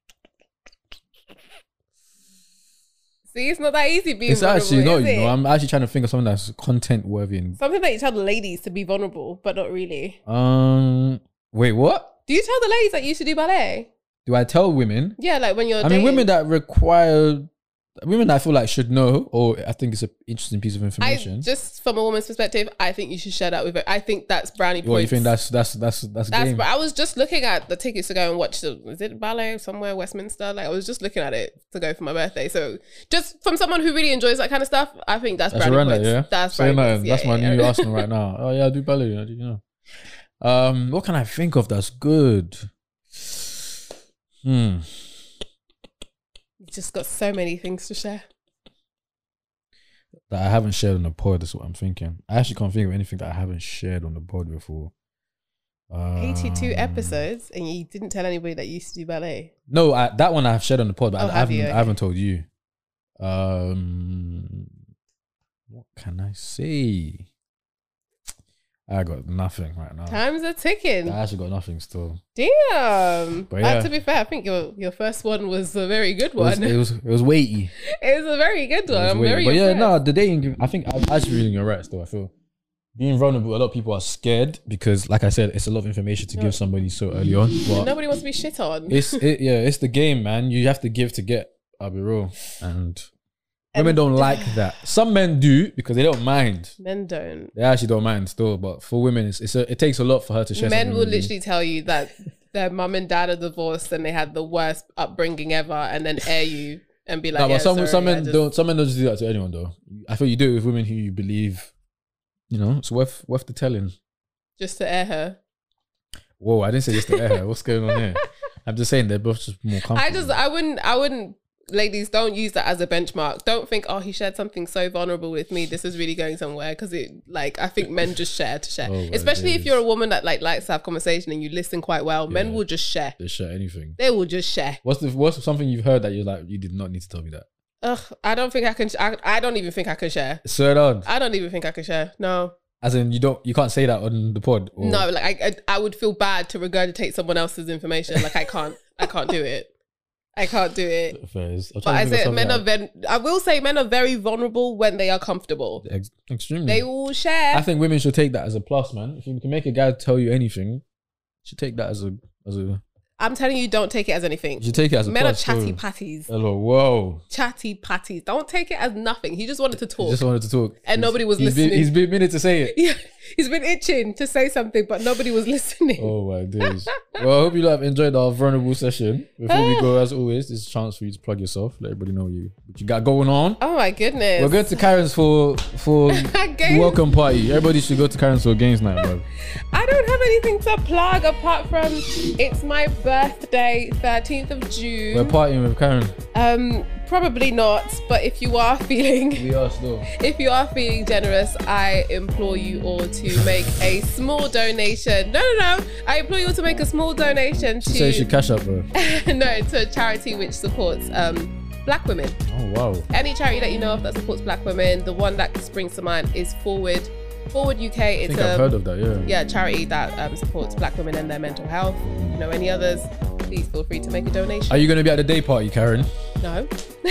See, it's not that easy being It's vulnerable, actually not. is You know, it? I'm actually trying to think of something that's content worthy. And Something that you tell the ladies to be vulnerable, but not really. um, wait, what Do you tell the ladies that you should do ballet? do I tell women? Yeah, like when you're I dating. mean, women that require, women that I feel like should know, or I think it's an interesting piece of I information. just from a woman's perspective, I think you should share that with her. I think that's brownie points. What you think that's that's that's that's, That's. game? I was just looking at the tickets to go and watch the. Was it ballet somewhere Westminster? Like I was just looking at it to go for my birthday. So just from someone who really enjoys that kind of stuff, I think that's, That's brownie Randa, points. yeah. That's Say brownie nothing. points. That's Yeah, my yeah, new yeah. Arsenal right now. Oh yeah, I do ballet. You know. Um, what can I think of that's good? Hmm. You just got so many things to share. That I haven't shared on the pod. That's what I'm thinking. I actually can't think of anything that I haven't shared on the pod before. Um, eighty-two episodes, and you didn't tell anybody that you used to do ballet. No, I, that one I've shared on the pod, but Oh, I, I have haven't. you? I Okay. haven't told you. Um, what can I say? I got nothing right now. Times are ticking. I actually got nothing still. Damn. But Uh, yeah. to be fair, I think your your first one was a very good It was, one. it was it was weighty. It was a very good It one. was I'm weighty. very But yeah, impressed. no, the dating. I think I'm actually reading your right still. I feel being vulnerable. A lot of people are scared because, like I said, it's a lot of information to No. give somebody so early on. But Nobody wants to be shit on. it's it, yeah, it's the game, man. You have to give to get. I'll be real, and women don't like that. Some men do because they don't mind. Men don't. They actually don't mind still, but for women, it's, it's a, it takes a lot for her to share. Men something will with you. literally tell you that their mum and dad are divorced and they had the worst upbringing ever, and then air you and be like, No, yeah, but some sorry, some I men just- don't. Some men don't just do that to anyone though. I feel you do it with women who you believe. You know, it's worth worth the telling. just to air her. Whoa, I didn't say just to air her. What's going on here? I'm just saying they're both just more comfortable. I just, I wouldn't, I wouldn't. Ladies, don't use that as a benchmark. Don't think, oh, he shared something so vulnerable with me. This is really going somewhere, because it, like, I think men just share to share. Oh my Especially if days. you're a woman that like likes to have conversation and you listen quite well. Men Yeah. will just share. They share anything. They will just share. What's the what's something you've heard that you're like you did not need to tell me that? Ugh, I don't think I can. I, I don't even think I can share. Swear on. I don't even think I can share. No, As in you don't you can't say that on the pod. Or, no. Like I, I, I would feel bad to regurgitate someone else's information. Like I can't. I can't do it. I can't do it. Affairs. I'm But trying I to think say of men are something very. I will say men are very vulnerable when they are comfortable. that- ex- extremely. They will share. I think women should take that as a plus, man. If you can make a guy tell you anything, you should take that as a as a. I'm telling you, don't take it as anything. You should take it as a Men are plus. chatty too. patties. Hello, whoa. Chatty patties. Don't take it as nothing. He just wanted to He talk. just wanted to talk, And nobody was he's Been, listening. he's been minute to say it. Yeah, he's been itching to say something, but nobody was listening. Oh my days. Well, I hope you have enjoyed our vulnerable session. Before we go, as always, this is a chance for you to plug yourself. Let everybody know you what you got going on. Oh my goodness. We're going to Karen's for for the Games. welcome party. Everybody should go to Karen's for games night, bro. I don't have anything to plug apart from it's my birthday, thirteenth of We're June. partying with Karen. Um, probably not, but if you are feeling We are still. if you are feeling generous, I implore you all to make a small donation. No, no, no. I implore you all to make a small donation She said she to cash up, bro. no, to a charity which supports um black women. Oh wow. Any charity that you know of that supports black women, the one that springs to mind is Forward. Forward U K. I It's think I've a heard of that. Yeah. yeah charity that um, supports black women and their mental health. You know any others? Please feel free to make a donation. Are you gonna be at the day party, Karen? No.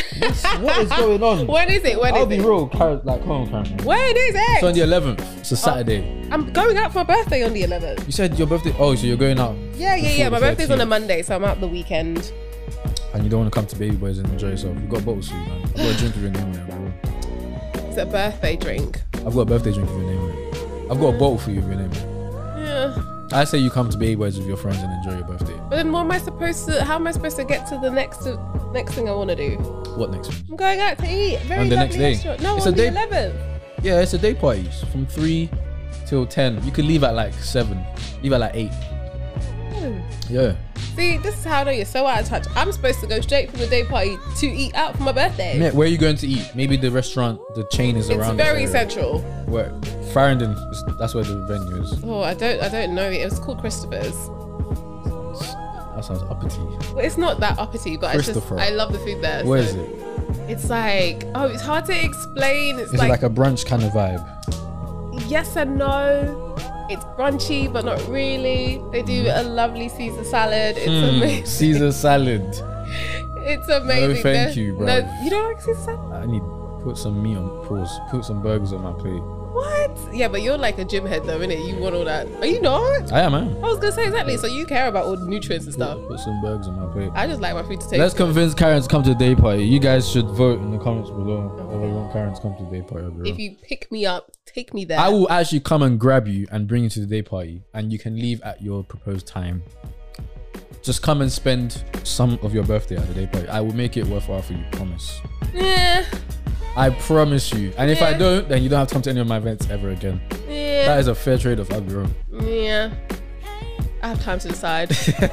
What is going on? When is it? When I'll is be it? real, Karen. Like, come on, Karen. When is It's on it? the eleventh. It's a Saturday. I'm going out for my birthday on the eleventh. You said your birthday. Oh, so you're going out Yeah, yeah, yeah. My Before the birthday's on a thirteenth. Monday, so I'm out the weekend. and you don't want to come to Baby Boys and enjoy yourself. You got bottles for you, man. I've got a drink with your name on it, bro. It's a birthday drink. I've got a birthday drink with your name on it. I've got a bottle for you with your name on it. Yeah. I say you come to Baby Boys with your friends and enjoy your birthday. But then what am I supposed to? How am I supposed to get to the next next thing I want to do? What next one? I'm going out to eat. Very On the next lovely day? restaurant. No, It's on a the day- eleventh. Yeah, it's a day party. It's from three till ten. You could leave at like seven. Leave at like eight. Oh, home. Yeah. See, this is how I know you're so out of touch. I'm supposed to go straight from the day party to eat out for my birthday. Mate, where are you going to eat? Maybe the restaurant, the chain is It's around. very this area. central. Where? Farringdon, is- that's where the venue is. Oh, I don't, I don't know. It was called Christopher's. That sounds uppity. Well, it's not that uppity, but I just, Christopher. I love the food there. Where so is it? It's like, oh, it's hard to explain. It's Is like, it like a brunch kind of vibe? yes and no. It's brunchy, but not really. They do a lovely Caesar salad. It's Hmm, amazing. Caesar salad. It's amazing. No, thank They're- you, bro. No, you don't like Caesar salad? I need put some meat on pause. Put some burgers on my plate. What? Yeah, but you're like a gym head though, innit? You want all that. Are you not? I am, man. I was gonna say exactly. So you care about all the nutrients and stuff. Put some burgers on my plate. I just like my food to taste Let's good. convince Karen to come to the day party. You guys should vote in the comments below whether you want Karen to come to the day party. Bro. If you pick me up, take me there. I will actually come and grab you and bring you to the day party, and you can leave at your proposed time. Just come and spend some of your birthday at the day party. I will make it worthwhile for you. Promise. Yeah. I promise you. And if I Yeah. don't, then you don't have to come to any of my events ever again. Yeah. That is a fair trade-off. I'll be wrong. Yeah. I have time to decide.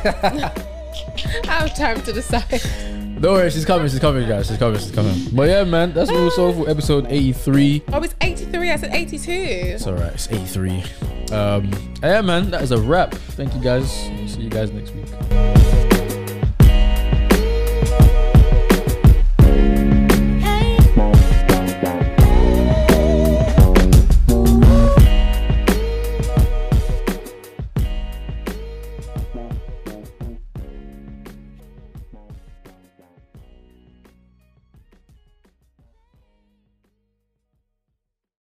I have time to decide. Don't worry, she's coming. She's coming, guys. She's coming. She's coming. But yeah, man, that's Real Soulful episode eighty-three. Oh, it's eighty-three. I said eighty-two. It's alright. It's eighty-three. Um, yeah, man, that is a wrap. Thank you, guys. See you guys next week.